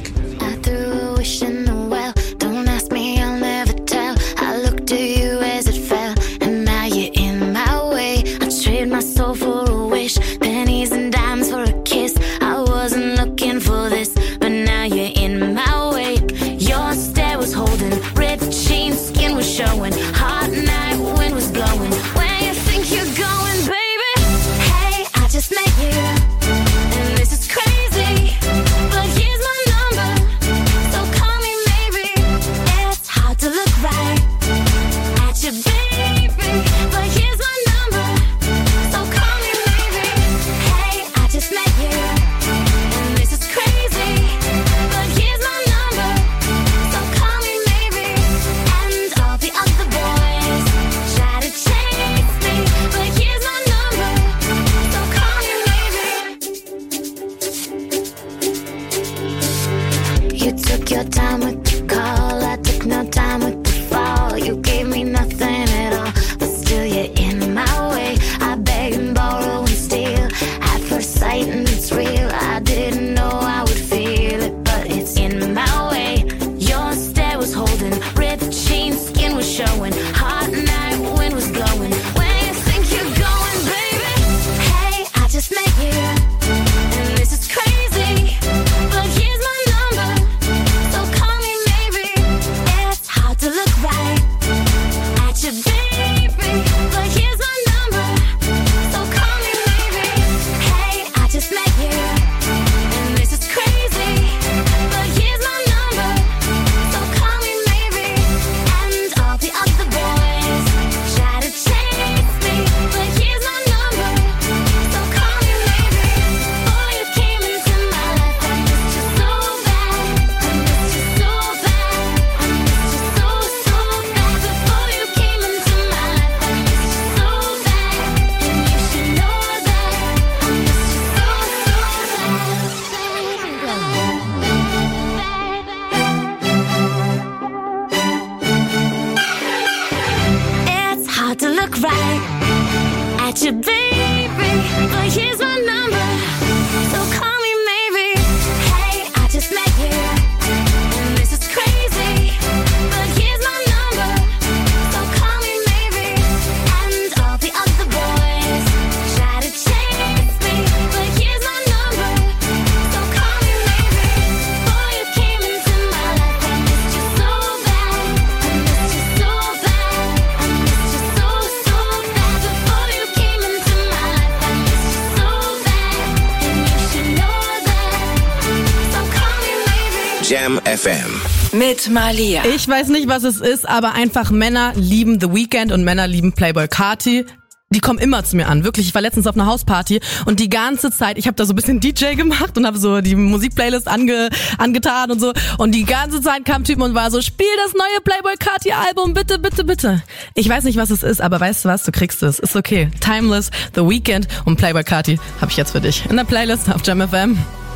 you, baby, but here's my number, so call me maybe. Hey, I just met you, and this is crazy, but here's my number, so call me maybe. And all the other boys try to chase me, but here's my number, so call me maybe. Boy, you came into my life, I missed you so bad, I missed you so bad, I missed you so bad. Before you came into my life, I missed you so bad, and you should know that, so call me maybe. Jam FM. Mit Malia. Ich weiß nicht, was es ist, aber einfach Männer lieben The Weeknd und Männer lieben Playboi Carti. Die kommen immer zu mir an, wirklich. Ich war letztens auf einer Hausparty und die ganze Zeit, ich habe da so ein bisschen DJ gemacht und habe so die Musikplaylist angetan und so. Und die ganze Zeit kam ein Typ und war so, spiel das neue Playboi Carti Album, bitte, bitte, bitte. Ich weiß nicht, was es ist, aber weißt du was, du kriegst es. Ist okay. Timeless, The Weeknd und Playboi Carti habe ich jetzt für dich in der Playlist auf Jam FM.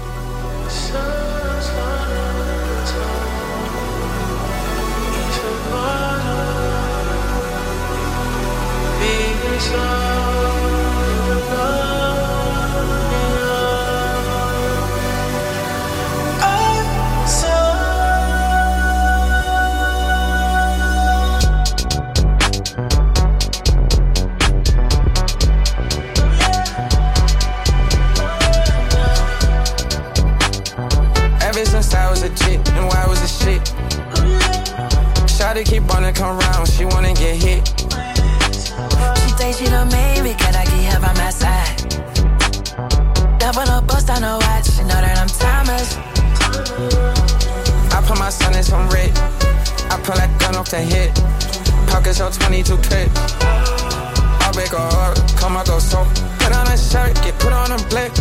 Ever since I was a chick, and why was a shit? Shawty keep wanna come round, she wanna get hit. She think she done made me, can I get her by my side? Double up, bust on her watch, she know that I'm timeless. I put my son in some red. I pull that gun off the hip. Pockets on 22 clip. I'll break her up, come out go so. Put on a shirt, get put on a blick.